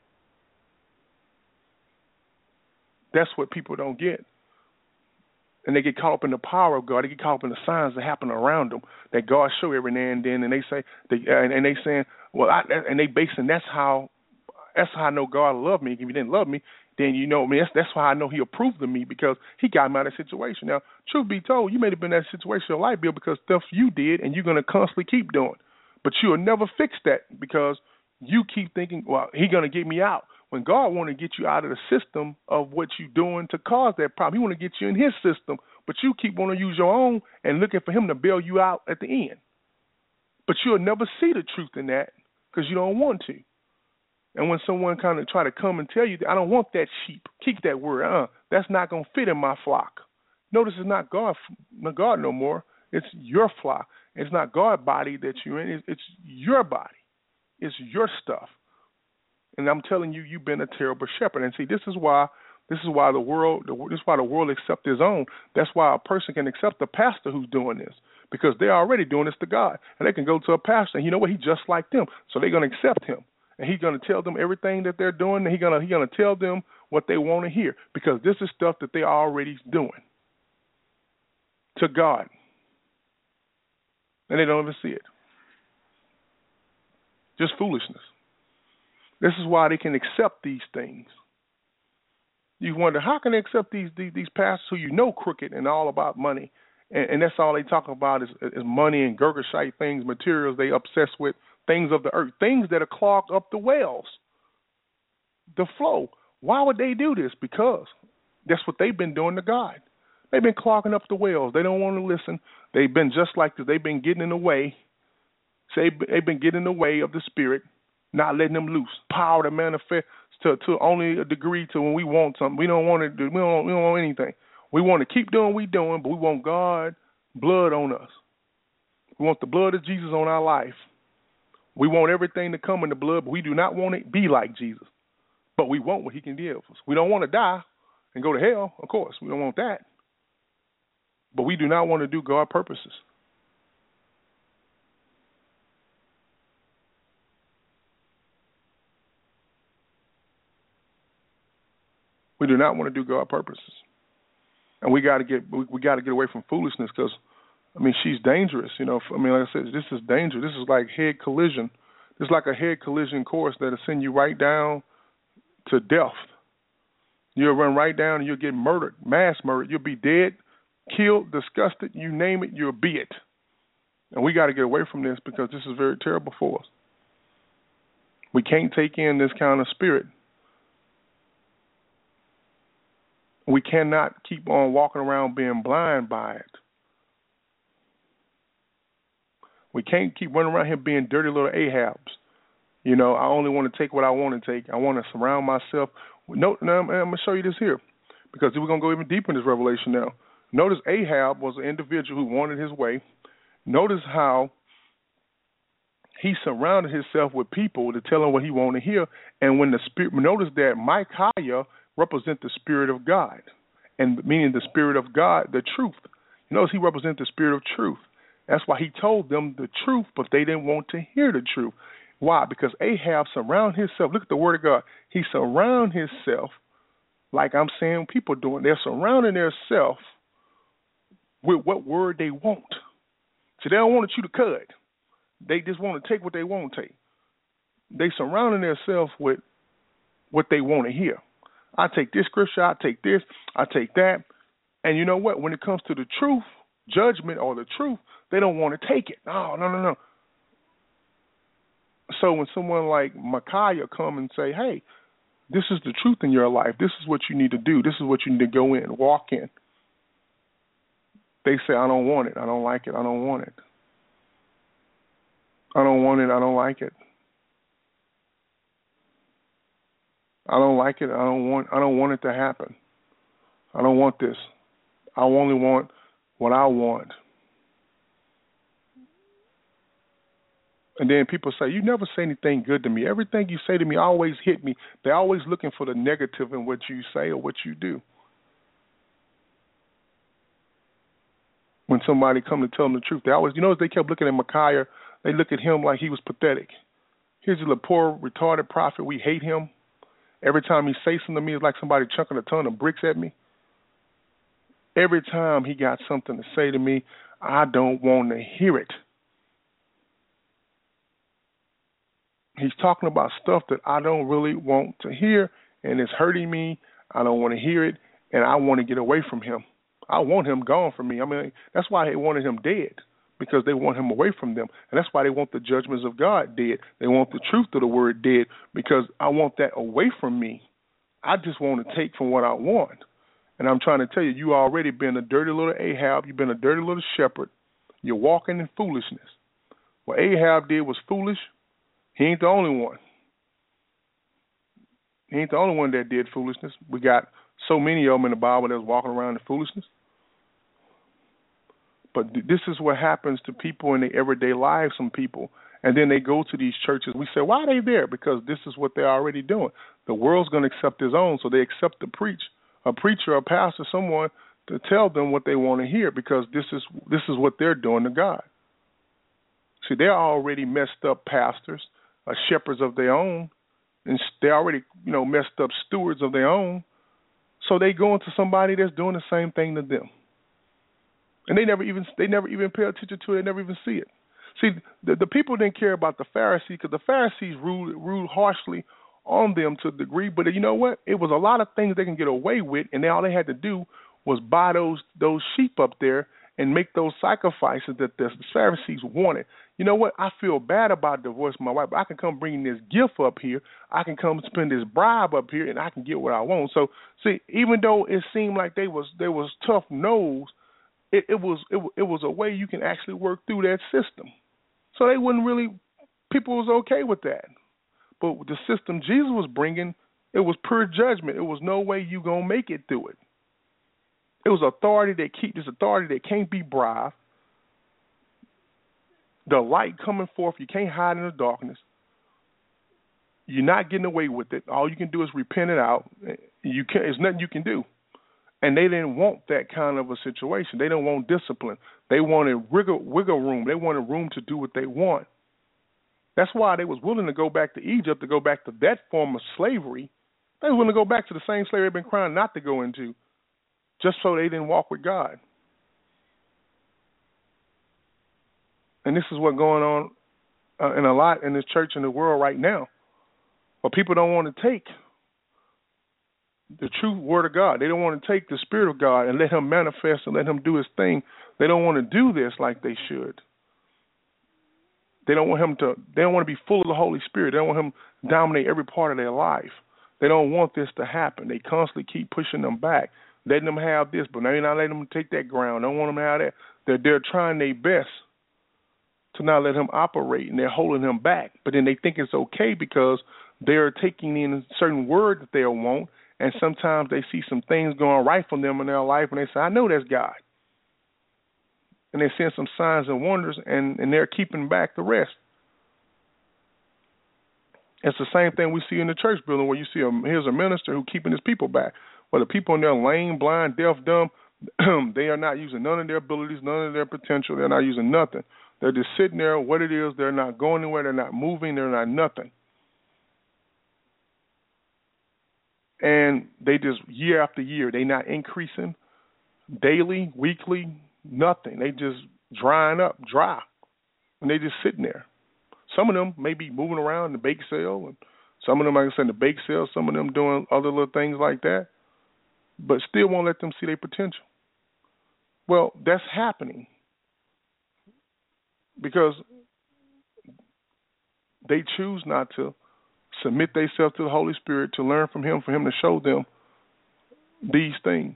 That's what people don't get. And they get caught up in the power of God. They get caught up in the signs that happen around them that God show every now and then. And they say, and they saying, well, and they basing that's how That's how I know God loved me. If he didn't love me, then you know, I mean, that's why I know he approved of me, because he got me out of that situation. Now, truth be told, you may have been in that situation in your life, Bill, because stuff you did and you're going to constantly keep doing. But you'll never fix that because you keep thinking, well, he's going to get me out. When God want to get you out of the system of what you're doing to cause that problem, he want to get you in his system, but you keep wanting to use your own and looking for him to bail you out at the end. But you'll never see the truth in that because you don't want to. And when someone kind of try to come and tell you, I don't want that sheep, keep that word, that's not going to fit in my flock. Notice it's not God no more. It's your flock. It's not God's body that you're in. It's your body. It's your stuff. And I'm telling you, you've been a terrible shepherd. And see, this is why the world accepts his own. That's why a person can accept the pastor who's doing this, because they're already doing this to God. And they can go to a pastor and you know what, he's just like them. So they're going to accept him. And he's going to tell them everything that they're doing. And he's going to tell them what they want to hear, because this is stuff that they're already doing to God. And they don't even see it. Just foolishness. This is why they can accept these things. You wonder, how can they accept these pastors who you know crooked and all about money, and that's all they talk about is money and Gurgershite things, materials they obsessed with, things of the earth, things that are clogged up the wells, the flow. Why would they do this? Because that's what they've been doing to God. They've been clogging up the wells. They don't want to listen. They've been just like this. They've been getting in the way. They've been getting in the way of the Spirit, not letting them loose. Power to manifest to only a degree to when we want something. We don't want to do. We don't want anything. We want to keep doing what we're doing, but we want God blood on us. We want the blood of Jesus on our life. We want everything to come in the blood, but we do not want it to be like Jesus. But we want what he can give us. We don't want to die and go to hell, of course. We don't want that. But we do not want to do God's purposes. We do not want to do God's purposes. And we got to get away from foolishness, because I mean, she's dangerous, you know. I mean, like I said, this is dangerous. This is like head collision. It's like a head collision course that'll send you right down to death. You'll run right down and you'll get murdered, mass murdered. You'll be dead, killed, disgusted, you name it, you'll be it. And we got to get away from this, because this is very terrible for us. We can't take in this kind of spirit. We cannot keep on walking around being blind by it. We can't keep running around here being dirty little Ahabs. You know, I only want to take what I want to take. I want to surround myself. No, I'm going to show you this here, because we're going to go even deeper in this revelation now. Notice Ahab was an individual who wanted his way. Notice how he surrounded himself with people to tell him what he wanted to hear. And when the spirit, notice that Micaiah represents the Spirit of God, and meaning the Spirit of God, the truth. Notice he represents the Spirit of truth. That's why he told them the truth, but they didn't want to hear the truth. Why? Because Ahab surrounded himself. Look at the word of God. He surrounded himself, like I'm saying people doing. They're surrounding themselves with what word they want. So they don't want you to cut. They just want to take what they want to take. They surrounding themselves with what they want to hear. I take this scripture, I take this, I take that. And you know what? When it comes to the truth, judgment or the truth, they don't want to take it. No. So when someone like Micaiah come and say, hey, this is the truth in your life, this is what you need to do, this is what you need to go in, walk in, they say, I don't want it, I don't like it, I don't want it. I don't want it, I don't like it. I don't like it, I don't want it to happen. I don't want this. I only want what I want. And then people say, you never say anything good to me. Everything you say to me always hit me. They're always looking for the negative in what you say or what you do. When somebody come to tell them the truth, they always, they kept looking at Micaiah, they look at him like he was pathetic. Here's a little poor, retarded prophet. We hate him. Every time he says something to me, it's like somebody chucking a ton of bricks at me. Every time he got something to say to me, I don't want to hear it. He's talking about stuff that I don't really want to hear, and it's hurting me. I don't want to hear it, and I want to get away from him. I want him gone from me. I mean, that's why they wanted him dead, because they want him away from them. And that's why they want the judgments of God dead. They want the truth of the word dead, because I want that away from me. I just want to take from what I want. And I'm trying to tell you, you already been a dirty little Ahab. You've been a dirty little shepherd. You're walking in foolishness. What Ahab did was foolish. He ain't the only one. He ain't the only one that did foolishness. We got so many of them in the Bible that's walking around in foolishness. But this is what happens to people in their everyday lives, some people. And then they go to these churches. We say, why are they there? Because this is what they're already doing. The world's going to accept his own, so they accept a preacher, a pastor, someone to tell them what they want to hear, because this is what they're doing to God. See, they're already messed up pastors, shepherds of their own, and they're already, messed up stewards of their own. So they go into somebody that's doing the same thing to them. And they never even pay attention to it. They never even see it. See, the people didn't care about the Pharisees, because the Pharisees ruled harshly on them to a degree. But you know what? It was a lot of things they can get away with, and all they had to do was buy those sheep up there and make those sacrifices that the Pharisees wanted. You know what? I feel bad about divorcing my wife, but I can come bring this gift up here. I can come spend this bribe up here, and I can get what I want. So, see, even though it seemed like they was tough nose, it was a way you can actually work through that system. So they wouldn't really, people was okay with that. But the system Jesus was bringing, it was pure judgment. It was no way you gonna make it through it. It was authority that can't be bribed. The light coming forth, you can't hide in the darkness. You're not getting away with it. All you can do is repent it out. There's nothing you can do. And they didn't want that kind of a situation. They didn't want discipline. They wanted wiggle room. They wanted room to do what they want. That's why they was willing to go back to Egypt, to go back to that form of slavery. They were willing to go back to the same slavery they've been crying not to go into, just so they didn't walk with God. And this is what's going on in a lot in this church in the world right now. But people don't want to take the true word of God. They don't want to take the Spirit of God and let him manifest and let him do his thing. They don't want to do this like they should. They don't want to be full of the Holy Spirit. They don't want him to dominate every part of their life. They don't want this to happen. They constantly keep pushing them back, letting them have this, but now you're not letting them take that ground. Don't want them to have that. They're trying their best to not let him operate, and they're holding him back. But then they think it's okay because they're taking in a certain word that they'll want, and sometimes they see some things going right for them in their life, and they say, I know that's God. And they're seeing some signs and wonders, and they're keeping back the rest. It's the same thing we see in the church building, where you see here's a minister who's keeping his people back. Well, the people in there lame, blind, deaf, dumb, they are not using none of their abilities, none of their potential. They're not using nothing. They're just sitting there, what it is. They're not going anywhere. They're not moving. They're not nothing. And they just, year after year, they're not increasing daily, weekly, nothing. They just dry. And they just sitting there. Some of them may be moving around in the bake sale, and some of them, like I said, in the bake sale, some of them doing other little things like that, but still won't let them see their potential. Well, that's happening because they choose not to submit themselves to the Holy Spirit, to learn from him, for him to show them these things.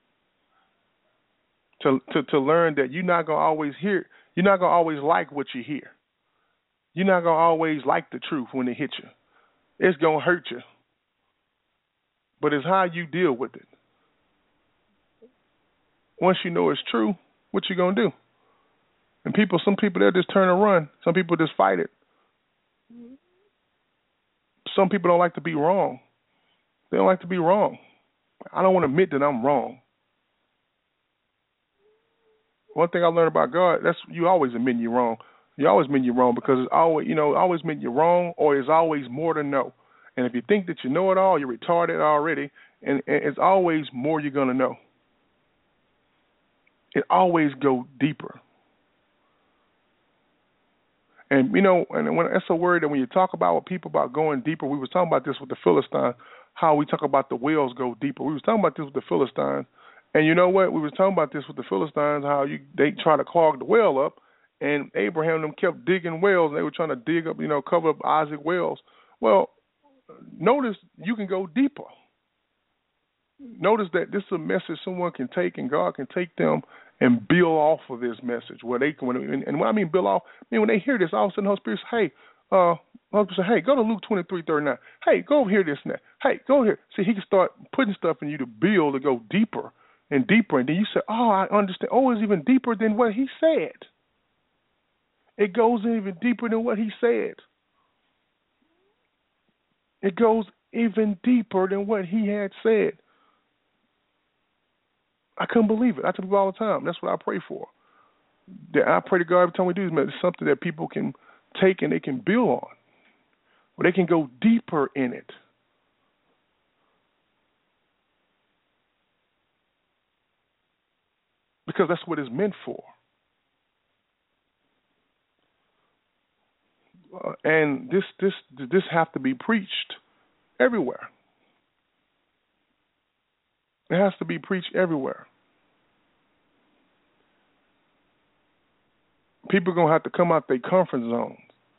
To learn that you're not going to always hear, you're not going to always like what you hear. You're not going to always like the truth when it hits you. It's going to hurt you. But it's how you deal with it. Once you know it's true, what you going to do? And some people, they'll just turn and run. Some people just fight it. Some people don't like to be wrong. They don't like to be wrong. I don't want to admit that I'm wrong. One thing I learned about God, that's you always admit you're wrong. You always admit you're wrong because it's always, always admit you're wrong, or there's always more to know. And if you think that you know it all, you're retarded already, and it's always more you're going to know. It always go deeper. And, and when that's a word that when you talk about with people about going deeper, we was talking about this with the Philistines, how we talk about the wells go deeper. We was talking about this with the Philistines. And you know what? We was talking about this with the Philistines, how they try to clog the well up, and Abraham and them kept digging wells, and they were trying to dig up, cover up Isaac wells. Well, notice you can go deeper. Notice that this is a message someone can take, and God can take them and build off of this message. Where they can, and when I mean build off, when they hear this, all of a sudden the Holy Spirit says, Holy Spirit say, hey, go to Luke 23:39. Hey, go over here this and that. Hey, go over here. See, he can start putting stuff in you to build, to go deeper and deeper. And then you say, oh, I understand. Oh, it's even deeper than what he said. It goes even deeper than what he said. It goes even deeper than what he had said. I couldn't believe it. I tell people all the time. That's what I pray for. I pray to God every time we do this, man. It's something that people can take and they can build on, or they can go deeper in it. Because that's what it's meant for. And this have to be preached everywhere. It has to be preached everywhere. People are going to have to come out their comfort zones.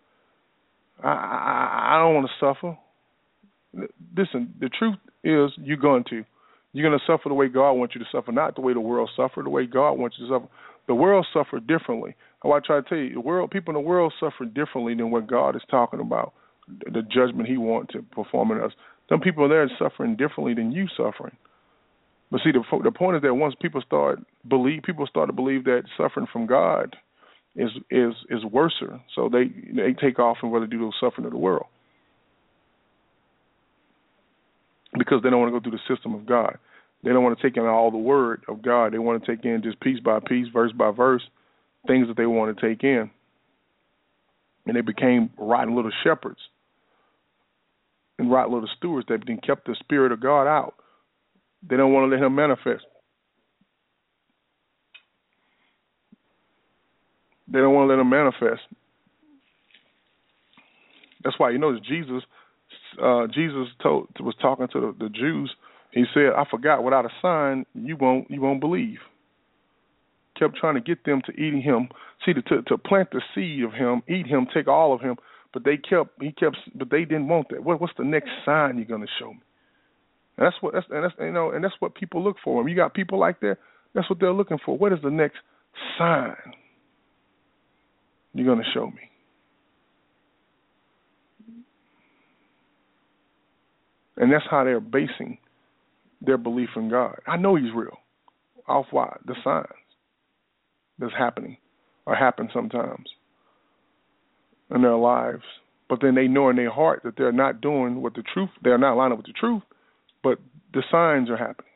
I don't want to suffer. Listen, the truth is you're going to suffer the way God wants you to suffer, not the way the world suffered, the way God wants you to suffer. The world suffered differently. I try to tell you, people in the world suffer differently than what God is talking about, the judgment he wants to perform in us. Some people there are suffering differently than you suffering. But see, the point is that once people start to believe that suffering from God is worse, so they take off and rather do the suffering of the world because they don't want to go through the system of God. They don't want to take in all the word of God. They want to take in just piece by piece, verse by verse, things that they want to take in. And they became rotten little shepherds and rotten little stewards that then kept the Spirit of God out. They don't want to let him manifest. They don't want to let him manifest. That's why Jesus was talking to the Jews. He said, "I forgot. Without a sign, you won't believe." Kept trying to get them to eat him. See, to plant the seed of him, eat him, take all of him. But they didn't want that. What's the next sign you're going to show me? And that's what people look for. When you got people like that, that's what they're looking for. What is the next sign you're going to show me? And that's how they're basing their belief in God. I know he's real. Off why? The signs that's happening or happen sometimes in their lives. But then they know in their heart that they're not doing what the truth, they're not lining up with the truth, but the signs are happening.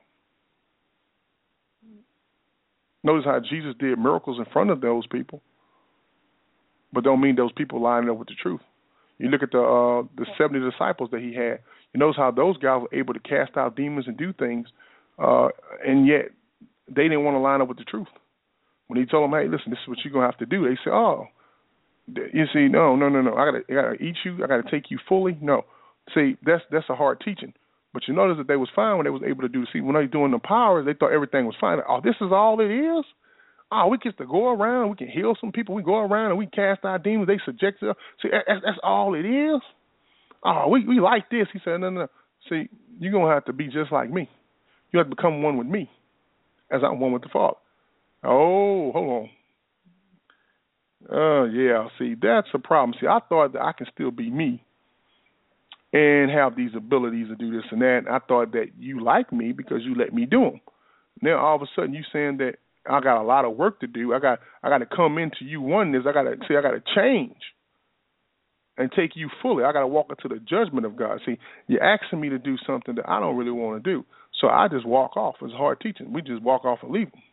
Notice how Jesus did miracles in front of those people, but don't mean those people lining up with the truth. You look at the 70 disciples that he had. You notice how those guys were able to cast out demons and do things, and yet they didn't want to line up with the truth. When he told them, "Hey, listen, this is what you're gonna have to do," they said, "Oh, you see, no. I gotta eat you. I gotta take you fully." No, see, that's a hard teaching. But you notice that they was fine when they was able to do. See, when they were doing the powers, they thought everything was fine. Oh, this is all it is. Oh, we get to go around. We can heal some people. We go around and we cast out demons. They subject us. See, that's all it is. Oh, we like this. He said, no. See, you're going to have to be just like me. You have to become one with me as I'm one with the Father. Oh, hold on. Yeah, see, that's a problem. See, I thought that I can still be me and have these abilities to do this and that. I thought that you like me because you let me do them. Now, all of a sudden, you saying that I got a lot of work to do. I got to come into you oneness. I got to change and take you fully. I got to walk into the judgment of God. See, you're asking me to do something that I don't really want to do. So I just walk off. It's hard teaching. We just walk off and leave them.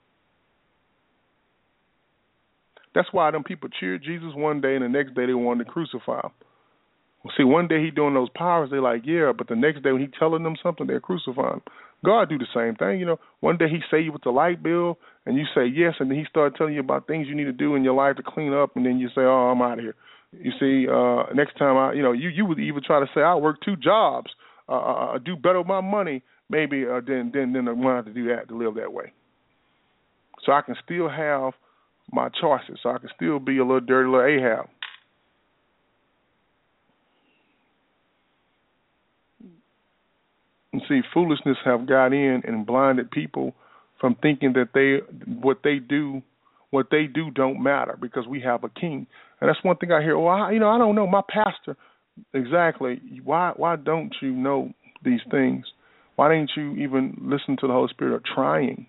That's why them people cheered Jesus one day and the next day they wanted to crucify him. Well, see, one day he doing those powers, they're like, yeah, but the next day when he telling them something, they're crucifying him. God do the same thing. You know, one day he say you with the light bill and you say yes, and then he start telling you about things you need to do in your life to clean up, and then you say, oh, I'm out of here. You see, next time you would even try to say I work two jobs, do better with my money, maybe then I want to do that, to live that way, so I can still have my choices, so I can still be a little dirty little Ahab. And see, foolishness have got in and blinded people from thinking that what they do don't matter because we have a king. And that's one thing I hear. Well, I don't know. My pastor, exactly. Why don't you know these things? Why didn't you even listen to the Holy Spirit or trying?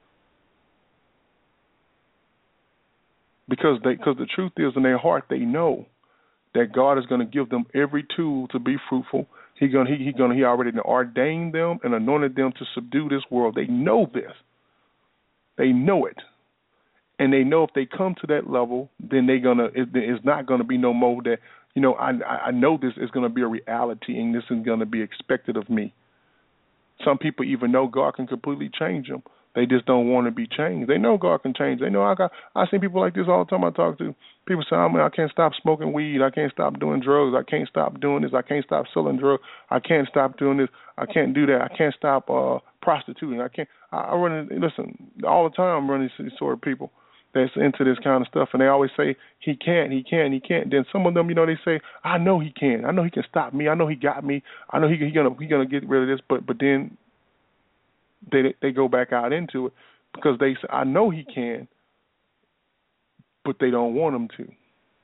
Because the truth is, in their heart, they know that God is going to give them every tool to be fruitful. He already ordained them and anointed them to subdue this world. They know this. They know it. And they know if they come to that level, then it's not going to be no more that, I know this is going to be a reality and this is going to be expected of me. Some people even know God can completely change them. They just don't want to be changed. They know God can change. They know I see people like this all the time I talk to. People say, I can't stop smoking weed. I can't stop doing drugs. I can't stop doing this. I can't stop selling drugs. I can't stop doing this. I can't do that. I can't stop prostituting. I run listen, all the time I'm running into these sort of people that's into this kind of stuff, and they always say, he can't. Then some of them, they say, I know he can. I know he can stop me. I know he got me. I know he gonna get rid of this, but then they go back out into it because they say, I know he can, but they don't want him to.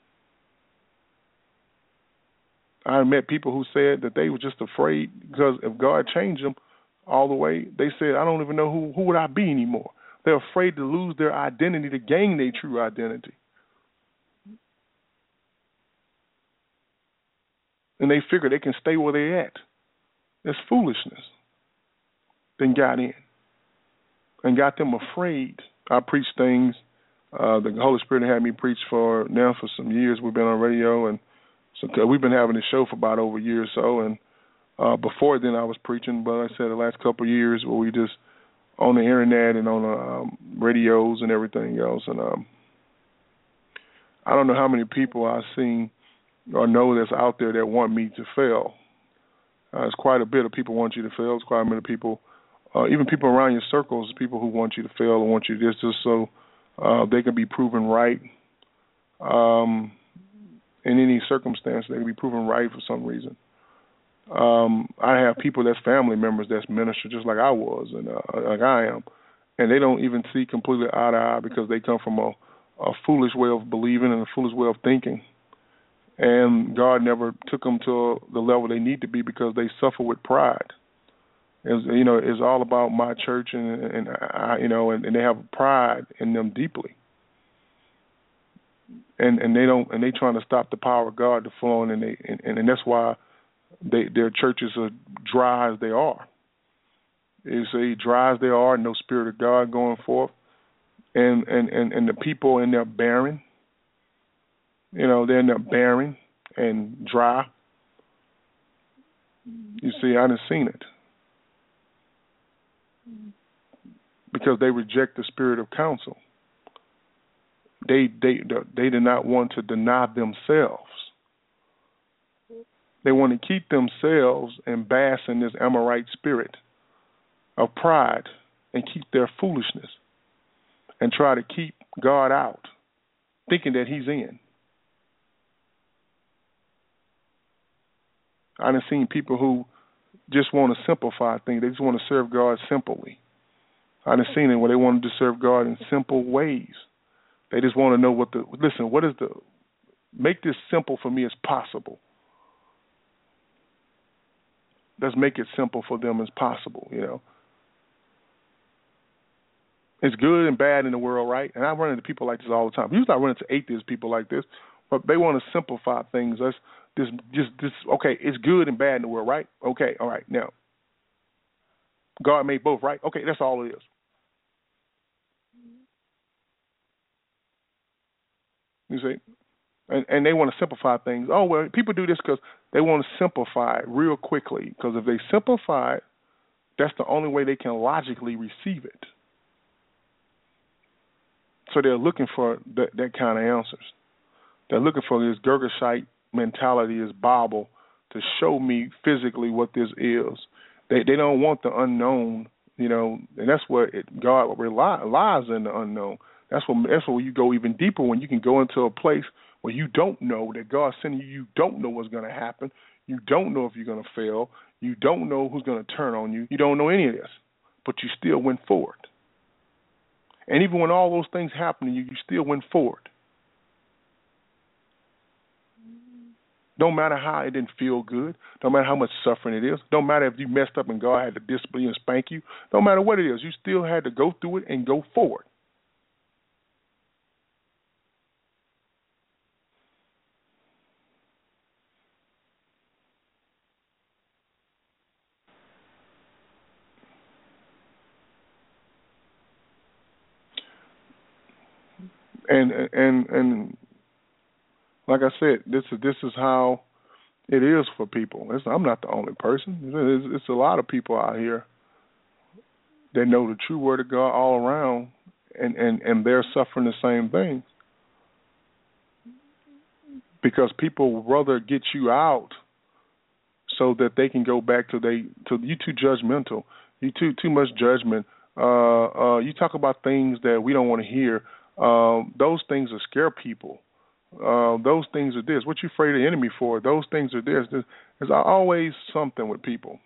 I met people who said that they were just afraid because if God changed them all the way, they said, I don't even know who would I be anymore. They're afraid to lose their identity to gain their true identity. And they figure they can stay where they're at. It's foolishness. Then got in and got them afraid. I preach things. The Holy Spirit had me preach for some years. We've been on radio, and so we've been having this show for about over a year or so. And before then, I was preaching, but like I said, the last couple of years where we just on the internet and on the radios and everything else. And I don't know how many people I've seen or know that's out there that want me to fail. It's quite a bit of people want you to fail. It's quite a bit of people, even people around your circles, people who want you to fail or want you to just so they can be proven right. In any circumstance, they can be proven right for some reason. I have people that's family members that's minister just like I was and like I am, and they don't even see completely eye to eye because they come from a foolish way of believing and a foolish way of thinking. And God never took them to the level they need to be because they suffer with pride. It's all about my church and they have pride in them deeply. And they trying to stop the power of God to flow, and that's why their churches are dry as they are. You see, dry as they are, no spirit of God going forth, and the people in there barren. They're in there barren and dry. You see, I done seen it because they reject the spirit of counsel. They do not want to deny themselves. They want to keep themselves and bask in this Amorite spirit of pride and keep their foolishness and try to keep God out, thinking that he's in. I done seen people who just want to simplify things. They just want to serve God simply. I done seen it where they wanted to serve God in simple ways. They just want to know make this simple for me as possible. Let's make it simple for them as possible, It's good and bad in the world, right? And I run into people like this all the time. Usually I run into atheist people like this, but they want to simplify things. Let's okay, it's good and bad in the world, right? Okay, all right. Now, God made both, right? Okay, that's all it is. You see? And they want to simplify things. Oh, well, people do this because they want to simplify it real quickly. Because if they simplify it, that's the only way they can logically receive it. So they're looking for that kind of answers. They're looking for this Gilgamesh mentality, this Bible, to show me physically what this is. They don't want the unknown, and that's what God lies in the unknown. That's where you go even deeper, when you can go into a place where you don't know that God's sending you. You don't know what's going to happen. You don't know if you're going to fail. You don't know who's going to turn on you. You don't know any of this, but you still went forward. And even when all those things happen to you, you still went forward. Don't matter how it didn't feel good. Don't matter how much suffering it is. Don't matter if you messed up and God had to discipline you and spank you. Don't matter what it is. You still had to go through it and go forward. And like I said, this is how it is for people. I'm not the only person. It's a lot of people out here that know the true word of God all around, and they're suffering the same thing. Because people would rather get you out so that they can go back to you too judgmental. You too much judgment. You talk about things that we don't want to hear. Those things will scare people. Those things are this. What you afraid of the enemy for? Those things are this. There's always something with people.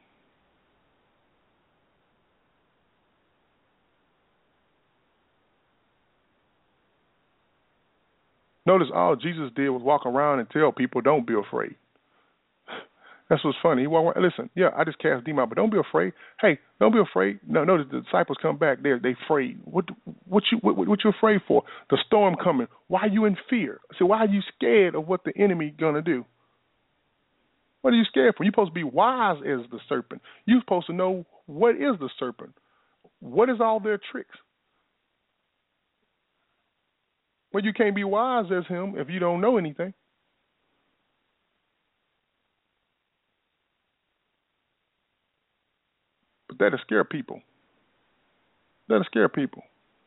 Notice all Jesus did was walk around and tell people, don't be afraid. That's what's funny. He walked around, listen, yeah, I just cast demon out, but don't be afraid. Hey, don't be afraid. No, notice the disciples come back. They afraid. What you afraid for? The storm coming. Why are you in fear? So why are you scared of what the enemy gonna do? What are you scared for? You're supposed to be wise as the serpent. You're supposed to know what is the serpent. What is all their tricks? Well, you can't be wise as him if you don't know anything. But that'll scare people. That'll scare people.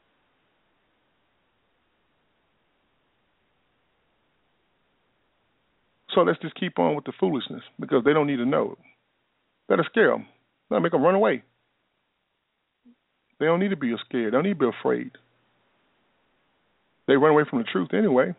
So let's just keep on with the foolishness because they don't need to know. That'll scare them. That'll make them run away. They don't need to be scared. They don't need to be afraid. They run away from the truth anyway.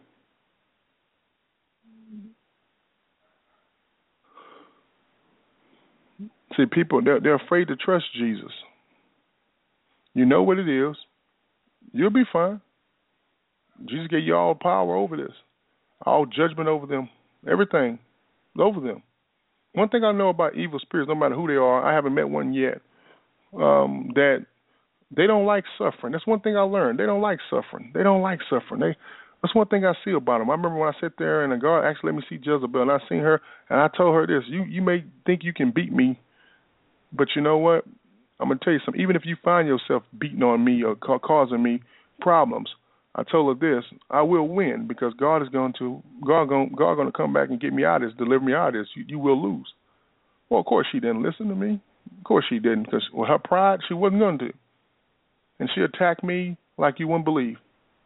See, people, they're afraid to trust Jesus. You know what it is. You'll be fine. Jesus gave you all power over this, all judgment over them, everything over them. One thing I know about evil spirits, no matter who they are, I haven't met one yet, that they don't like suffering. That's one thing I learned. They don't like suffering. They don't like suffering. That's one thing I see about them. I remember when I sat there and God actually let me see Jezebel, and I seen her, and I told her this: you may think you can beat me, but you know what? I'm going to tell you something. Even if you find yourself beating on me or causing me problems, I told her this: I will win because God going to come back and get me out of this, deliver me out of this. You will lose. Well, of course she didn't listen to me. Of course she didn't, because with her pride, she wasn't going to. And she attacked me like you wouldn't believe.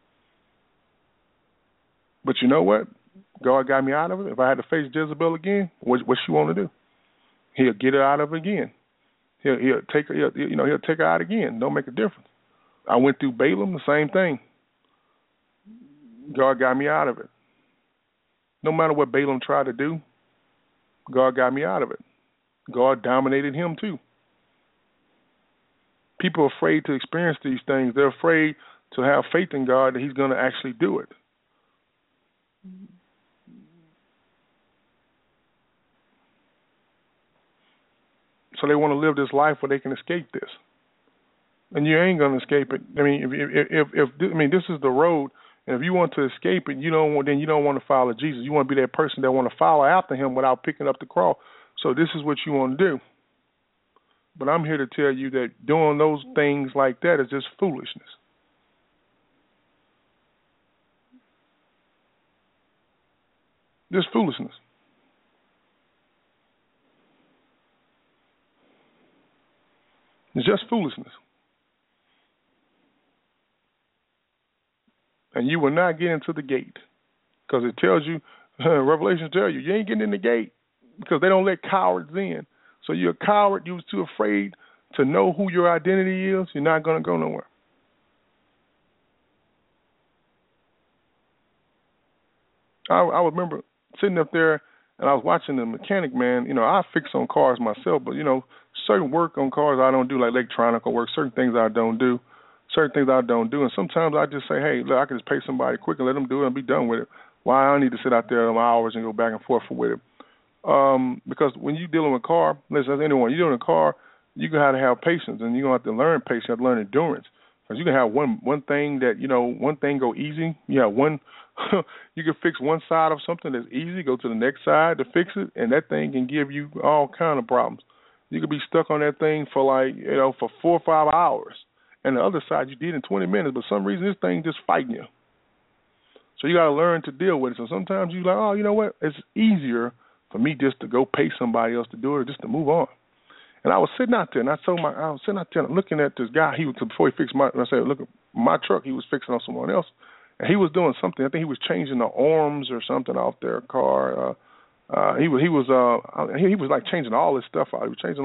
But you know what? God got me out of it. If I had to face Jezebel again, what she want to do? He'll get her out of it again. He'll take her. He'll take her out again. Don't make a difference. I went through Balaam, the same thing. God got me out of it. No matter what Balaam tried to do, God got me out of it. God dominated him too. People are afraid to experience these things. They're afraid to have faith in God that he's going to actually do it. So they want to live this life where they can escape this. And you ain't going to escape it. I mean, if this is the road, and if you want to escape it, you don't want to follow Jesus. You want to be that person that want to follow after him without picking up the cross. So this is what you want to do. But I'm here to tell you that doing those things like that is just foolishness. Just foolishness. It's just foolishness. And you will not get into the gate. because it tells you, Revelation tells you ain't getting in the gate because they don't let cowards in. So you're a coward. You was too afraid to know who your identity is. You're not going to go nowhere. I remember sitting up there and I was watching the mechanic, man. You know, I fix on cars myself, but, you know, certain work on cars I don't do, like electronic work, certain things I don't do. And sometimes I just say, hey, look, I can just pay somebody quick and let them do it and be done with it. Why I need to sit out there on hours and go back and forth with it? Because when you're dealing with a car, listen, as anyone, you're doing a car, you're going to have patience, and you're going to have to learn patience, you have to learn endurance. Because you can have one thing that, you know, one thing go easy. You have one, you can fix one side of something that's easy, go to the next side to fix it, and that thing can give you all kind of problems. You could be stuck on that thing for for 4 or 5 hours. And the other side you did in 20 minutes, but for some reason this thing just fighting you. So you got to learn to deal with it. So sometimes you're like, oh, you know what? It's easier for me just to go pay somebody else to do it or just to move on. And I was sitting out there, and I was sitting out there looking at this guy. Before he fixed I said, look, my truck, he was fixing on someone else. And he was doing something. I think he was changing the arms or something off their car. He was like changing all this stuff out. He was changing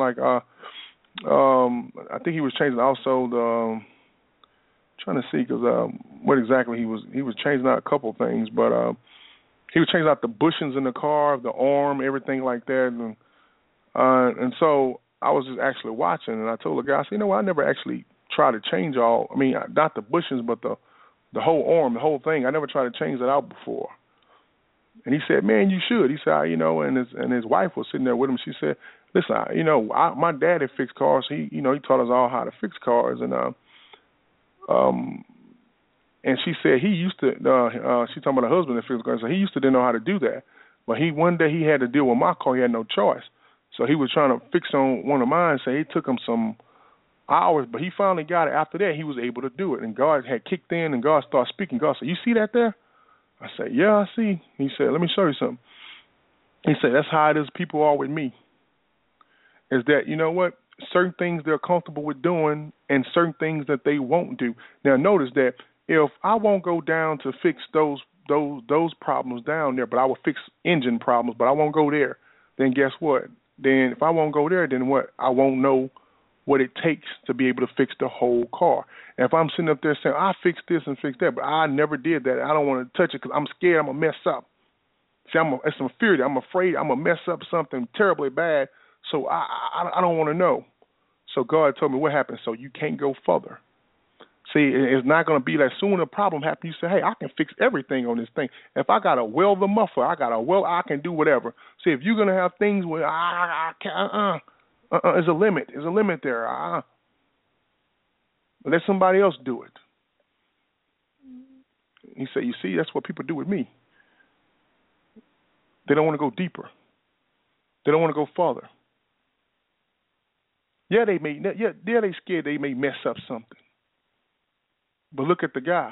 I think he was changing also the trying to see because what exactly he was changing out a couple of things, but he was changing out the bushings in the car, the arm, everything like that, and so I was just actually watching, and I told the guy, I said, you know what, I never actually tried to change not the bushings, but the whole arm, the whole thing. I never tried to change that out before. And he said, man, you should. He said, you know, and his wife was sitting there with him. She said, listen, you know, my dad had fixed cars. He taught us all how to fix cars, and she said he used to. She talking about her husband that fixed cars. So he used to didn't know how to do that, but one day he had to deal with my car. He had no choice, so he was trying to fix on one of mine. So it took him some hours, but he finally got it. After that, he was able to do it, and God had kicked in, and God started speaking. God said, "You see that there?" I said, "Yeah, I see." He said, "Let me show you something." He said, "That's how it is. People are with me. Is that, you know what? Certain things they're comfortable with doing, and certain things that they won't do." Now, notice that if I won't go down to fix those problems down there, but I will fix engine problems, but I won't go there, then guess what? Then if I won't go there, then what? I won't know what it takes to be able to fix the whole car. And if I'm sitting up there saying, I fix this and fix that, but I never did that, I don't want to touch it because I'm scared I'm going to mess up. See, it's some fear. I'm afraid I'm going to mess up something terribly bad, so I don't want to know. So God told me what happened, so you can't go further. See, it's not going to be that soon a problem happens, you say, hey, I can fix everything on this thing. If I got to weld the muffler, I can do whatever. See, if you're going to have things where I can't, there's a limit. There's a limit there. Let somebody else do it. He said, you see, that's what people do with me. They don't want to go deeper. They don't want to go farther. Yeah, they scared they may mess up something. But look at the guy.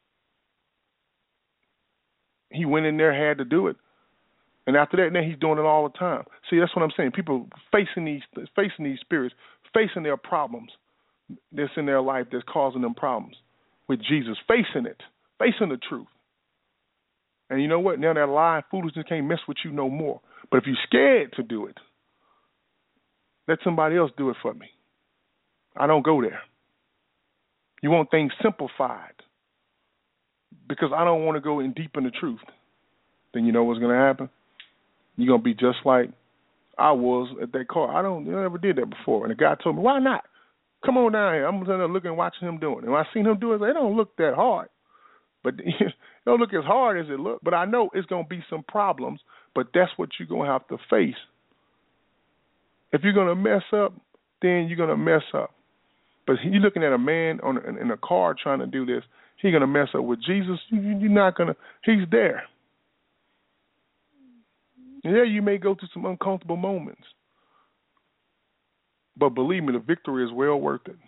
He went in there, had to do it. And after that, now he's doing it all the time. See, that's what I'm saying. People facing these spirits, facing their problems that's in their life that's causing them problems with Jesus, facing it, facing the truth. And you know what? Now that lie and foolishness can't mess with you no more. But if you're scared to do it, let somebody else do it for me. I don't go there. You want things simplified because I don't want to go in deep in the truth. Then you know what's going to happen? You're going to be just like I was at that car. I never did that before. And the guy told me, why not? Come on down here. I'm looking and watching him doing it. And when I seen him do it, it don't look that hard. But it don't look as hard as it look. But I know it's going to be some problems. But that's what you're going to have to face. If you're going to mess up, then you're going to mess up. But you're looking at a man in a car trying to do this. He's going to mess up with Jesus. You're not going to. He's there. Yeah, you may go through some uncomfortable moments. But believe me, the victory is well worth it.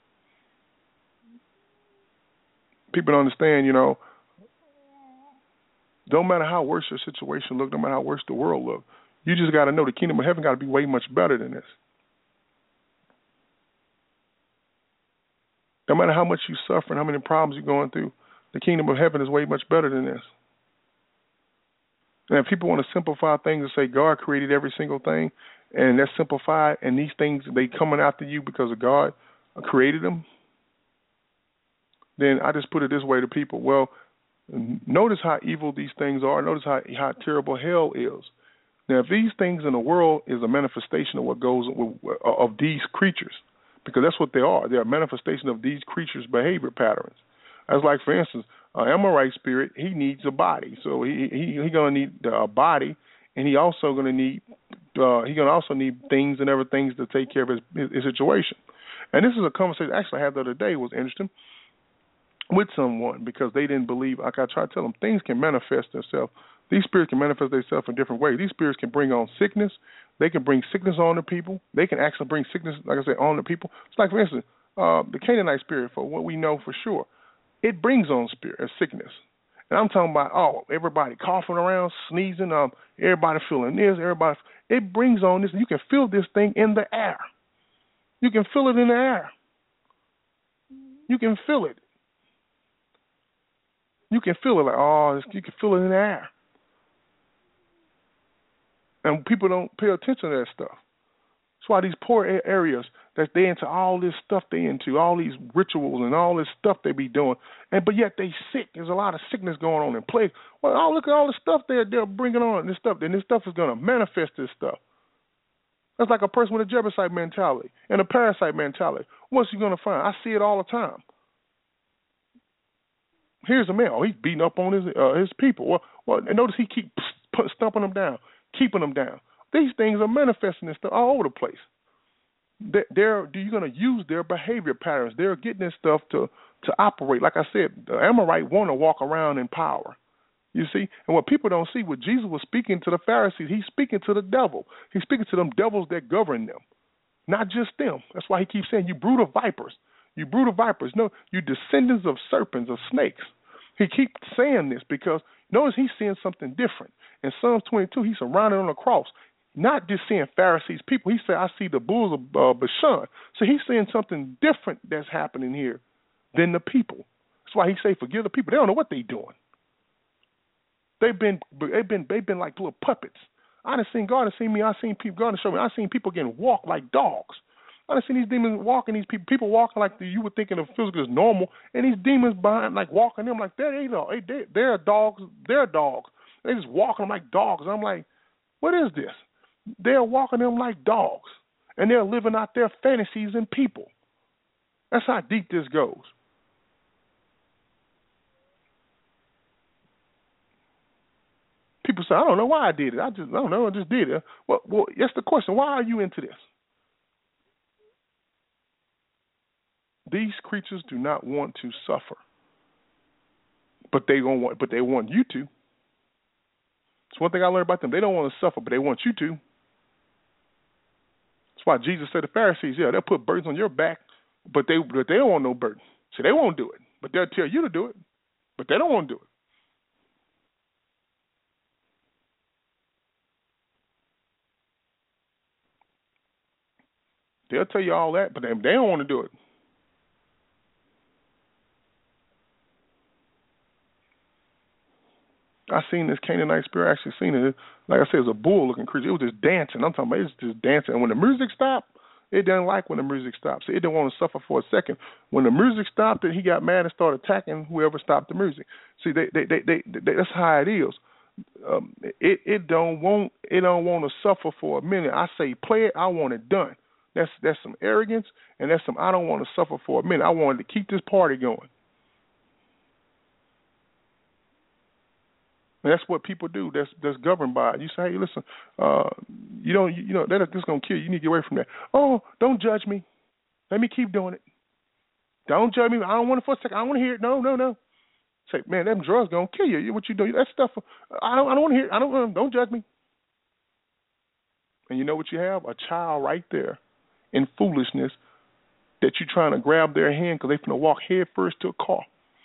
People don't understand, don't matter how worse your situation look, no matter how worse the world look, you just got to know the kingdom of heaven got to be way much better than this. No matter how much you suffer and how many problems you're going through, the kingdom of heaven is way much better than this. And if people want to simplify things and say God created every single thing, and that's simplified, and these things, they coming after you because of God created them, then I just put it this way to people. Well, notice how evil these things are. Notice how terrible hell is. Now, if these things in the world is a manifestation of what goes of these creatures, because that's what they are. They're a manifestation of these creatures' behavior patterns. That's like, for instance, an Amorite spirit, he needs a body. So he gonna need a body, and he also gonna need things and other things to take care of his situation. And this is a conversation actually I had the other day. It was interesting with someone because they didn't believe. Like I try to tell them, things can manifest themselves. These spirits can manifest themselves in different ways. These spirits can bring on sickness. They can bring sickness on the people. They can actually bring sickness, like I said, on the people. It's like, for instance, the Canaanite spirit, for what we know for sure, it brings on sickness. And I'm talking about, everybody coughing around, sneezing, everybody feeling this, it brings on this. You can feel this thing in the air. You can feel it in the air. You can feel it. You can feel it you can feel it in the air. And people don't pay attention to that stuff. That's why these poor areas, that they into all this stuff they into, all these rituals and all this stuff they be doing, but yet they sick. There's a lot of sickness going on in plague. Well, look at all the stuff they're bringing on, this stuff, and this stuff is going to manifest this stuff. That's like a person with a Jebusite mentality and a parasite mentality. What's he going to find? I see it all the time. Here's a man. He's beating up on his people. Well, notice he keeps stumping them down, keeping them down. These things are manifesting this stuff all over the place. You're going to use their behavior patterns. They're getting this stuff to operate. Like I said, the Amorite want to walk around in power. You see? And what people don't see, what Jesus was speaking to the Pharisees, he's speaking to the devil. He's speaking to them devils that govern them, not just them. That's why he keeps saying, you brood of vipers. You brood of vipers. No, you descendants of serpents, of snakes. He keeps saying this because notice he's seeing something different. In Psalms 22, he's surrounded on the cross. Not just seeing Pharisees, people. He said, I see the bulls of Bashan. So he's seeing something different that's happening here than the people. That's why he say, forgive the people. They don't know what they're doing. They've been like little puppets. I done seen God, seen me. I seen people. God show me. I seen people getting walked like dogs. I done seen these demons walking. These people walking like you would think of physical as normal, and these demons behind like walking them like they're dogs. They're dogs. They just walking them like dogs. I'm like, what is this? They're walking them like dogs, and they're living out their fantasies in people. That's how deep this goes. People say, I don't know why I did it. I don't know. I just did it. Well, that's the question. Why are you into this? These creatures do not want to suffer, but they want you to. It's one thing I learned about them. They don't want to suffer, but they want you to. That's why Jesus said to the Pharisees, they'll put burdens on your back, but they don't want no burden. So they won't do it, but they'll tell you to do it, but they don't want to do it. They'll tell you all that, but they don't want to do it. I seen this Canaanite spirit, actually seen it. Like I said, it was a bull-looking creature. It was just dancing. I'm talking about it was just dancing. And when the music stopped, it didn't like when the music stopped. So it didn't want to suffer for a second. When the music stopped, he got mad and started attacking whoever stopped the music. See, that's how it is. It don't want to suffer for a minute. I say, play it. I want it done. That's some arrogance, and that's some I don't want to suffer for a minute. I wanted to keep this party going. And that's what people do. That's governed by it. You say, hey, listen, that's gonna kill you. You need to get away from that. Oh, don't judge me. Let me keep doing it. Don't judge me. I don't want it for a second. I don't want to hear it. No. Say, man, them drugs gonna kill you. What you doing? That stuff. I don't want to hear it. Don't judge me. And you know what you have? A child right there in foolishness that you're trying to grab their hand because they're going to walk head first to a car.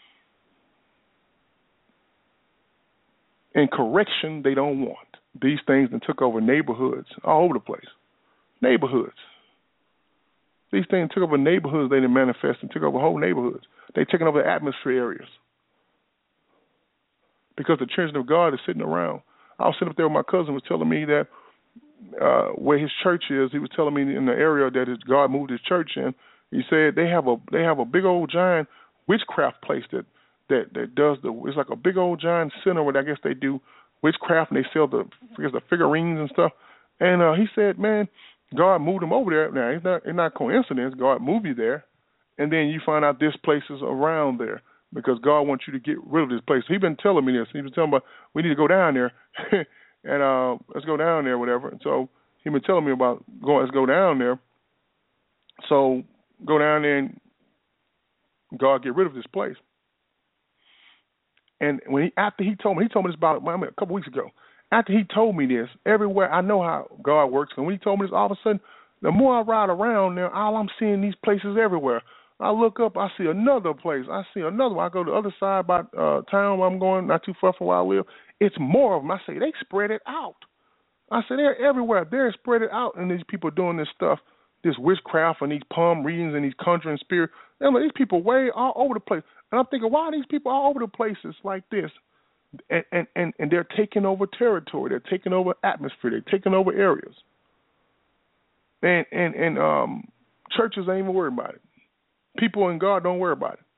And correction they don't want. These things that took over neighborhoods all over the place. Neighborhoods. These things took over neighborhoods. They didn't manifest and took over whole neighborhoods. They taken over atmosphere areas. Because the children of God is sitting around. I was sitting up there with my cousin, was telling me that where his church is. He was telling me in the area that God moved his church in. He said they have a big old giant witchcraft place that does it's like a big old giant center where I guess they do witchcraft and they sell the figurines and stuff. And he said, man, God moved him over there. Now it's not coincidence. God moved you there, and then you find out this place is around there because God wants you to get rid of this place. He's been telling me this. He was telling me we need to go down there. And let's go down there, whatever. And so he been telling me about let's go down there. So go down there and God get rid of this place. And after he told me this about a couple weeks ago. After he told me this, everywhere I know how God works. And when he told me this, all of a sudden, the more I ride around now, all I'm seeing these places everywhere. I look up, I see another place. I see another one. I go to the other side by town where I'm going, not too far from where I live. It's more of them. I say, they spread it out. I say, they're everywhere. They're spread it out. And these people doing this stuff, this witchcraft and these palm readings and these conjuring spirits. These people way all over the place. And I'm thinking, why are these people all over the places like this? And they're taking over territory. They're taking over atmosphere. They're taking over areas. And churches ain't even worried about it. People in God don't worry about it.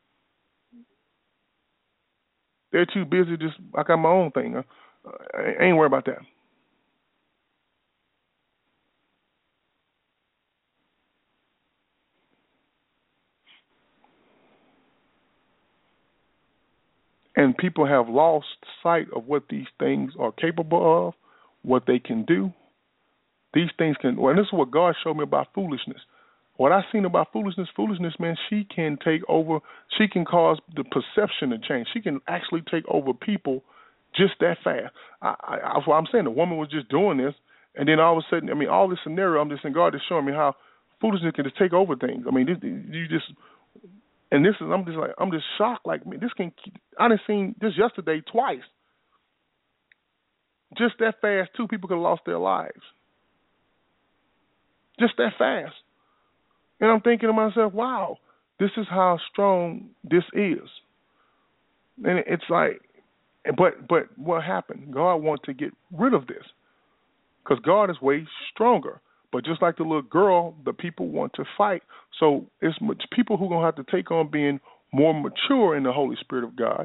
They're too busy. I got my own thing. I ain't worried about that. And people have lost sight of what these things are capable of, what they can do. These things can, and this is what God showed me about foolishness. What I've seen about foolishness, man, she can take over. She can cause the perception to change. She can actually take over people just that fast. That's what I'm saying. The woman was just doing this, and then all of a sudden, all this scenario, I'm just saying, God is showing me how foolishness can just take over things. And this is, I'm just shocked. Like, man, this can. I done seen this yesterday twice. Just that fast, 2 people could have lost their lives. Just that fast. And I'm thinking to myself, wow, this is how strong this is. And it's like, but what happened? God wants to get rid of this because God is way stronger. But just like the little girl, the people want to fight. So it's much people who are going to have to take on being more mature in the Holy Spirit of God.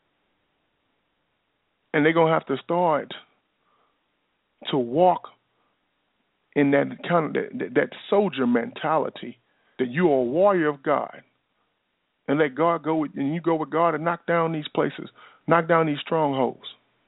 And they're going to have to start to walk in that kind of that soldier mentality, that you are a warrior of God, and let God go with, and you go with God and knock down these places, knock down these strongholds.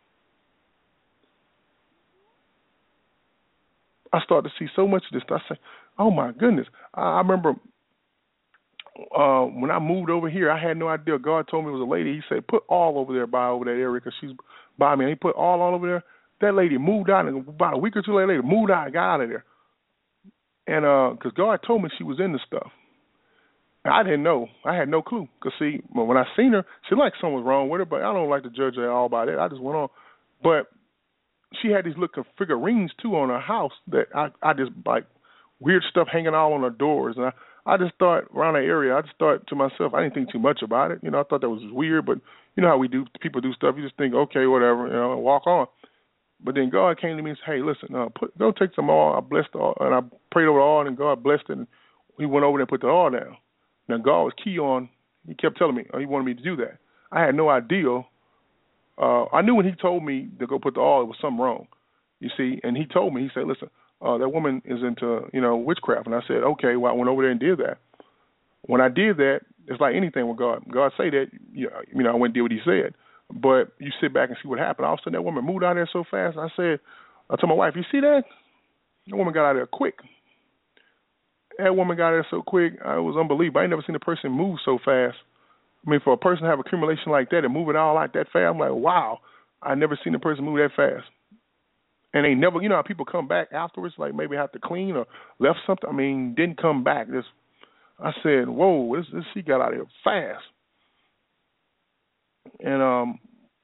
I start to see so much of this. I say, oh my goodness. I remember when I moved over here, I had no idea. God told me it was a lady. He said, put all over there by over that area because she's by me. And he put all over there. That lady moved out, and about a week or two later, moved out and got out of there. And because God told me she was into stuff. And I didn't know. I had no clue. Because, see, when I seen her, she like something was wrong with her, but I don't like to judge her at all by that. I just went on. But she had these little figurines, too, on her house that I just, like, weird stuff hanging all on her doors. And I just thought, around that area, I just thought to myself, I didn't think too much about it. I thought that was weird, but you know how we do, people do stuff. You just think, okay, whatever, and walk on. But then God came to me and said, hey, listen, go take some oil. I blessed the oil, and I prayed over the oil, and God blessed it, and he went over there and put the oil down. Now, God was key on, he kept telling me, he wanted me to do that. I had no idea. I knew when he told me to go put the oil, it was something wrong, you see. And he told me, he said, listen, that woman is into, witchcraft. And I said, okay, well, I went over there and did that. When I did that, it's like anything with God. God say that, I went and did what he said. But you sit back and see what happened. All of a sudden, that woman moved out there so fast. I told my wife, you see that? That woman got out there quick. That woman got out there so quick, it was unbelievable. I ain't never seen a person move so fast. I mean, for a person to have accumulation like that and move it all out that fast, I'm like, wow. I never seen a person move that fast. And they never, how people come back afterwards, like maybe have to clean or left something. I mean, didn't come back. I said, whoa, she got out of here fast. And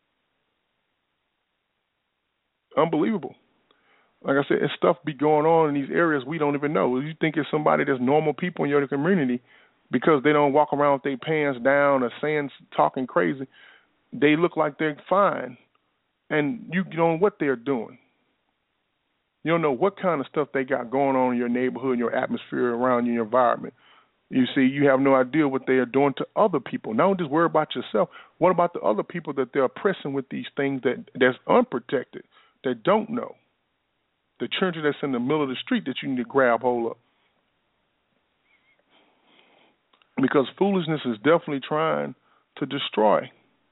unbelievable. Like I said, it's stuff be going on in these areas we don't even know. You think it's somebody that's normal people in your community because they don't walk around with their pants down or talking crazy. They look like they're fine. and you don't know what they're doing. You don't know what kind of stuff they got going on in your neighborhood, in your atmosphere, around you, in your environment. You see, you have no idea what they are doing to other people. Don't just worry about yourself. What about the other people that they're oppressing with these things that's unprotected, that don't know? The children that's in the middle of the street that you need to grab hold of. Because foolishness is definitely trying to destroy.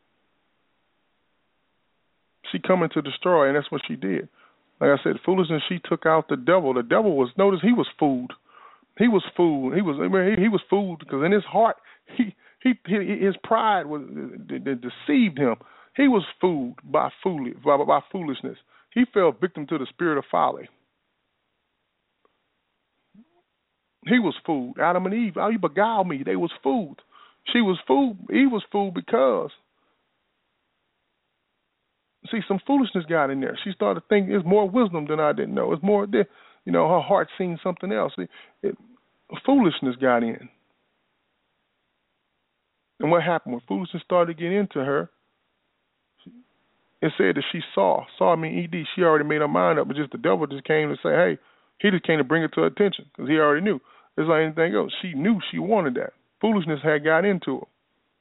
She coming to destroy, and that's what she did. Like I said, foolishness, she took out the devil. The devil was, notice he was fooled. He was fooled. He was fooled because in his heart, his pride was deceived him. He was fooled by foolishness. He fell victim to the spirit of folly. He was fooled. Adam and Eve, you beguiled me. They was fooled. She was fooled. Eve was fooled because, see, some foolishness got in there. She started to think there's more wisdom than I didn't know. It's more there. You know, her heart seen something else. Foolishness got in. And what happened? When foolishness started to get into her, it said that she saw. Saw, I mean, ED. She already made her mind up, but just the devil just came to say, hey, he just came to bring it to her attention because he already knew. It's like anything else. She knew she wanted that. Foolishness had got into her.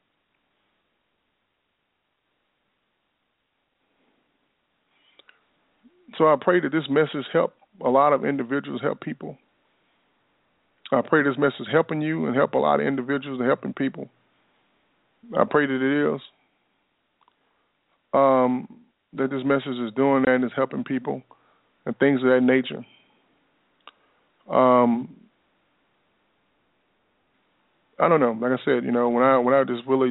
So I pray that this message help a lot of individuals, help people. I pray this message helping you and help a lot of individuals and helping people. I pray that it is. That this message is doing that and is helping people and things of that nature. I don't know. Like I said, you know, when I just really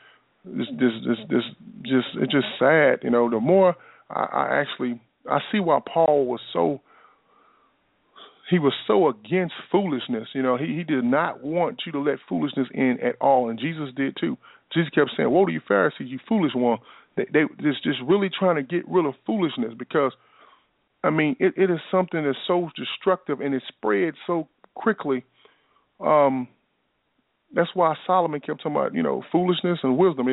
it's just sad. You know, the more I see why Paul was so against foolishness. You know, he did not want you to let foolishness in at all, and Jesus did too. Jesus kept saying, "Woe to you Pharisees, you foolish one." They just really trying to get rid of foolishness because, I mean, it is something that's so destructive and it spreads so quickly. That's why Solomon kept talking about, you know, foolishness and wisdom.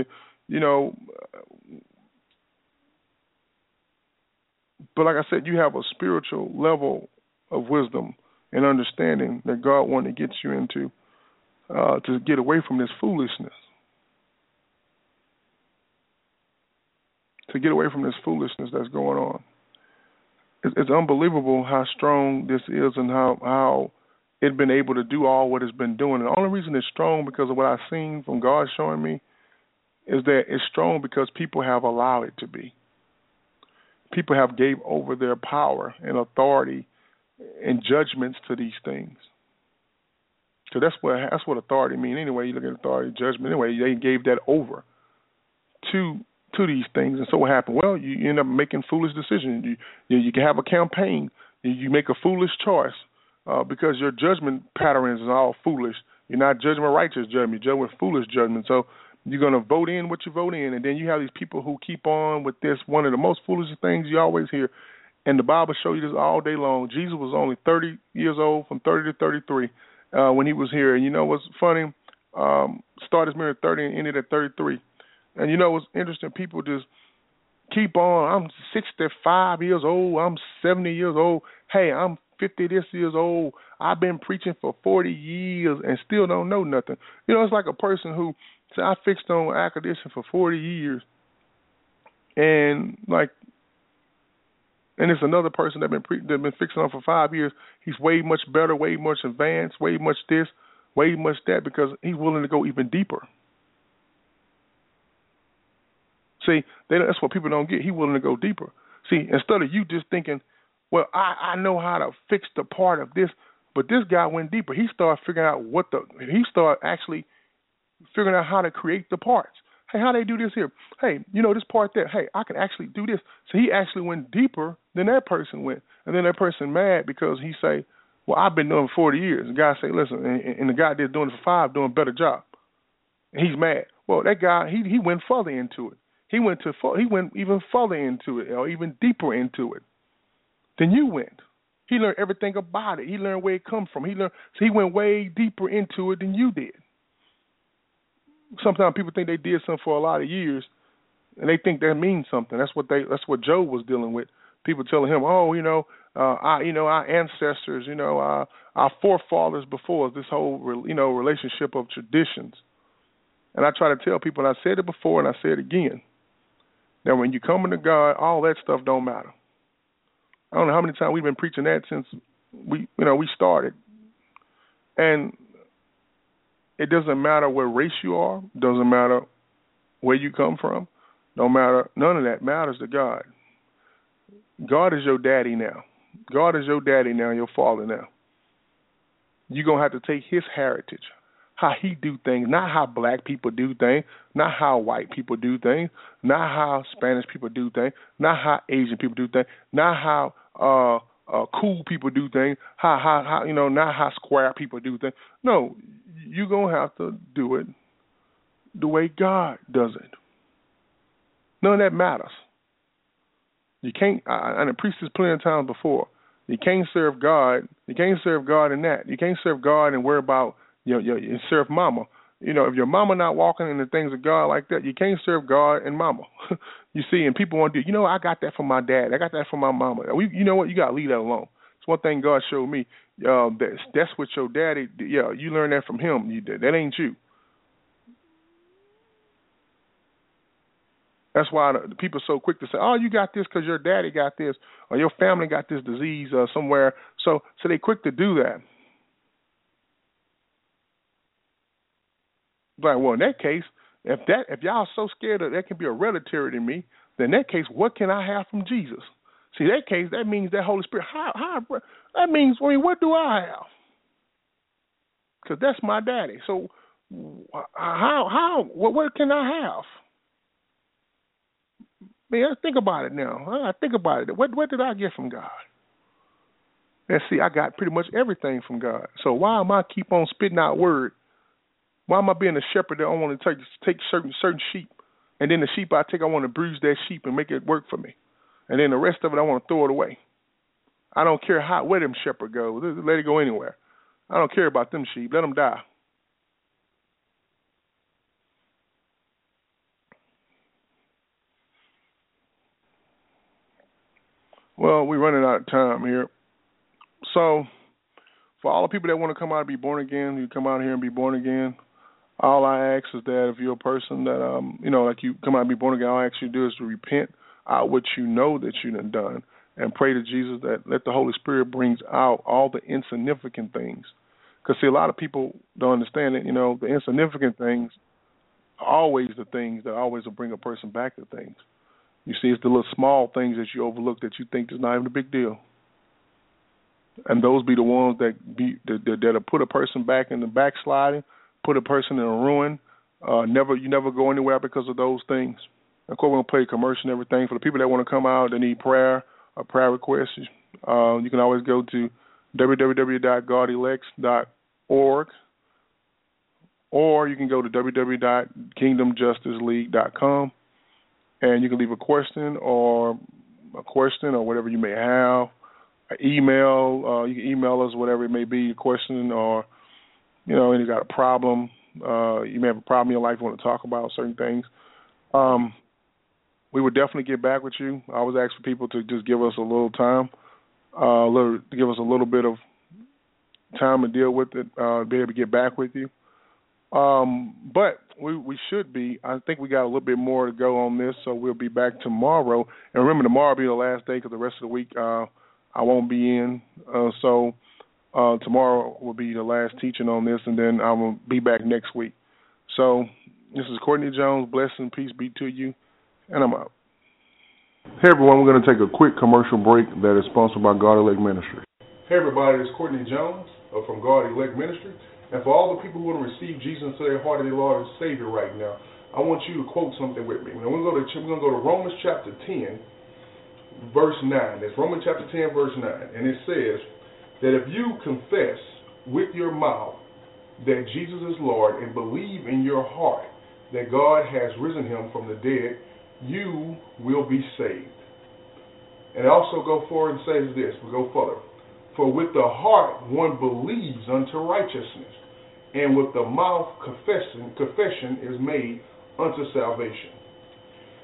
But like I said, you have a spiritual level of wisdom and understanding that God wanted to get you into to get away from this foolishness. To get away from this foolishness that's going on. It's unbelievable how strong this is and how it's been able to do all what it's been doing. And the only reason it's strong because of what I've seen from God showing me is that it's strong because people have allowed it to be. People have gave over their power and authority and judgments to these things. So that's what authority means anyway. You look at authority, judgment. Anyway, they gave that over to these things. And so what happened? Well, you end up making foolish decisions. You can have a campaign. You make a foolish choice because your judgment patterns is all foolish. You're not judging with righteous judgment. You're judging with foolish judgment. So you're going to vote in what you vote in. And then you have these people who keep on with this, one of the most foolish things you always hear. And the Bible shows you this all day long. Jesus was only 30 years old, from 30 to 33, when he was here. And you know what's funny? Started his ministry at 30 and ended at 33. And you know what's interesting? People just keep on. I'm 65 years old. I'm 70 years old. Hey, I'm 50 this years old. I've been preaching for 40 years and still don't know nothing. You know, it's like a person who said, I fixed on air conditioning for 40 years. And it's another person that been fixing on for 5 years. He's way much better, way much advanced, way much this, way much that, because he's willing to go even deeper. See, that's what people don't get. He's willing to go deeper. See, instead of you just thinking, well, I know how to fix the part of this, but this guy went deeper. He started figuring out actually figuring out how to create the parts. Hey, how they do this here? Hey, you know, this part there. Hey, I can actually do this. So he actually went deeper than that person went. And then that person mad because he say, well, I've been doing it for 40 years. The guy say, listen, and the guy that's doing it for 5 doing a better job. And he's mad. Well, that guy, he went further into it. He went even further into it, or even deeper into it than you went. He learned everything about it. He learned where it come from. So he went way deeper into it than you did. Sometimes people think they did something for a lot of years, And they think that means something. That's what Job was dealing with. People telling him, "Oh, our ancestors, our forefathers before us." This whole, relationship of traditions. And I try to tell people, and I said it before, and I say it again, that when you come into God, all that stuff don't matter. I don't know how many times we've been preaching that since we started, and it doesn't matter what race you are, doesn't matter where you come from, don't matter. None of that matters to God. God is your daddy now. God is your daddy now, your father now. You're going to have to take his heritage, how he do things, not how black people do things, not how white people do things, not how Spanish people do things, not how Asian people do things, not how cool people do things, how not how square people do things. No, you're going to have to do it the way God does it. None of that matters. You can't. I preached this plenty of times before. You can't serve God. You can't serve God in that. You can't serve God and worry about serve Mama. If your mama not walking in the things of God like that, you can't serve God and Mama. You see, and people want to do. I got that from my dad. I got that from my mama. You know what? You got to leave that alone. It's one thing God showed me. That's what your daddy. Yeah, you learned that from him. That ain't you. That's why the people are so quick to say, "Oh, you got this because your daddy got this, or your family got this disease somewhere." So they quick to do that. But well, in that case, if y'all so scared that can be hereditary to me, then in that case, what can I have from Jesus? See, that case, that means that Holy Spirit. That means, what do I have? Because that's my daddy. So what can I have? Man, think about it now. I think about it. What did I get from God? Let's see, I got pretty much everything from God. So why am I keep on spitting out word? Why am I being a shepherd that I want to take certain sheep, and then the sheep I take, I want to bruise that sheep and make it work for me, and then the rest of it I want to throw it away. I don't care where them shepherd goes. Let it go anywhere. I don't care about them sheep. Let them die. Well, we're running out of time here. So, for all the people that want to come out and be born again, you come out here and be born again. All I ask is that if you're a person that, like you come out and be born again, all I ask you to do is to repent out what you know that you done and pray to Jesus that let the Holy Spirit brings out all the insignificant things. Because, see, a lot of people don't understand that, the insignificant things are always the things that always will bring a person back to things. You see, it's the little small things that you overlook that you think is not even a big deal. And those be the ones that'll put a person back in the backsliding, put a person in a ruin. You never go anywhere because of those things. Of course, we're going to play a commercial and everything. For the people that want to come out, they need prayer or prayer requests, you can always go to www.godelects.org, or you can go to www.kingdomjusticeleague.com, and you can leave a question or whatever you may have. Email, you can email us whatever it may be, a question, or and you got a problem. You may have a problem in your life, you want to talk about certain things. We would definitely get back with you. I always ask for people to just give us a little time, give us a little bit of time to deal with it, be able to get back with you. But we should be. I think we got a little bit more to go on this, so we'll be back tomorrow. And remember, tomorrow will be the last day because the rest of the week I won't be in. So tomorrow will be the last teaching on this, and then I will be back next week. So this is Courtney Jones. Blessing, peace be to you, and I'm out. Hey, everyone. We're going to take a quick commercial break that is sponsored by God Elect Ministry. Hey, everybody. It's Courtney Jones from God Elect Ministry. And for all the people who want to receive Jesus into their heart and their Lord and Savior right now, I want you to quote something with me. We're going to go to Romans chapter 10, verse 9. It's Romans chapter 10, verse 9. And it says that if you confess with your mouth that Jesus is Lord and believe in your heart that God has risen him from the dead, you will be saved. And also go forward and says this. We go further. For with the heart one believes unto righteousness, and with the mouth confession is made unto salvation.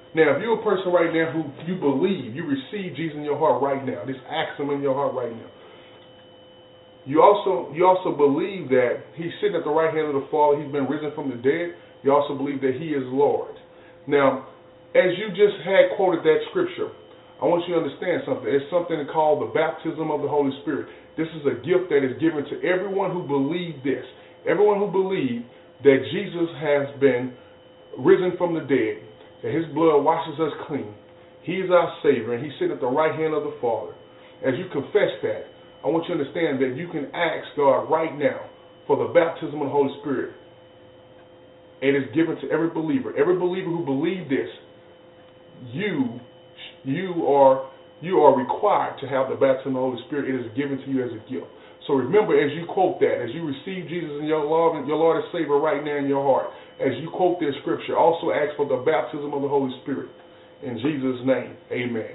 Now, if you're a person right now who you believe, you receive Jesus in your heart right now, just ask him in your heart right now. You also believe that he's sitting at the right hand of the Father, he's been risen from the dead. You also believe that he is Lord. Now, as you just had quoted that scripture, I want you to understand something. It's something called the baptism of the Holy Spirit. This is a gift that is given to everyone who believes this. Everyone who believes that Jesus has been risen from the dead, that his blood washes us clean. He is our Savior, and he's sitting at the right hand of the Father. As you confess that, I want you to understand that you can ask God right now for the baptism of the Holy Spirit. It is given to every believer. Every believer who believes this, you are required to have the baptism of the Holy Spirit. It is given to you as a gift. So remember, as you quote that, as you receive Jesus in your Lord and Savior right now in your heart, as you quote this scripture, also ask for the baptism of the Holy Spirit. In Jesus' name, amen.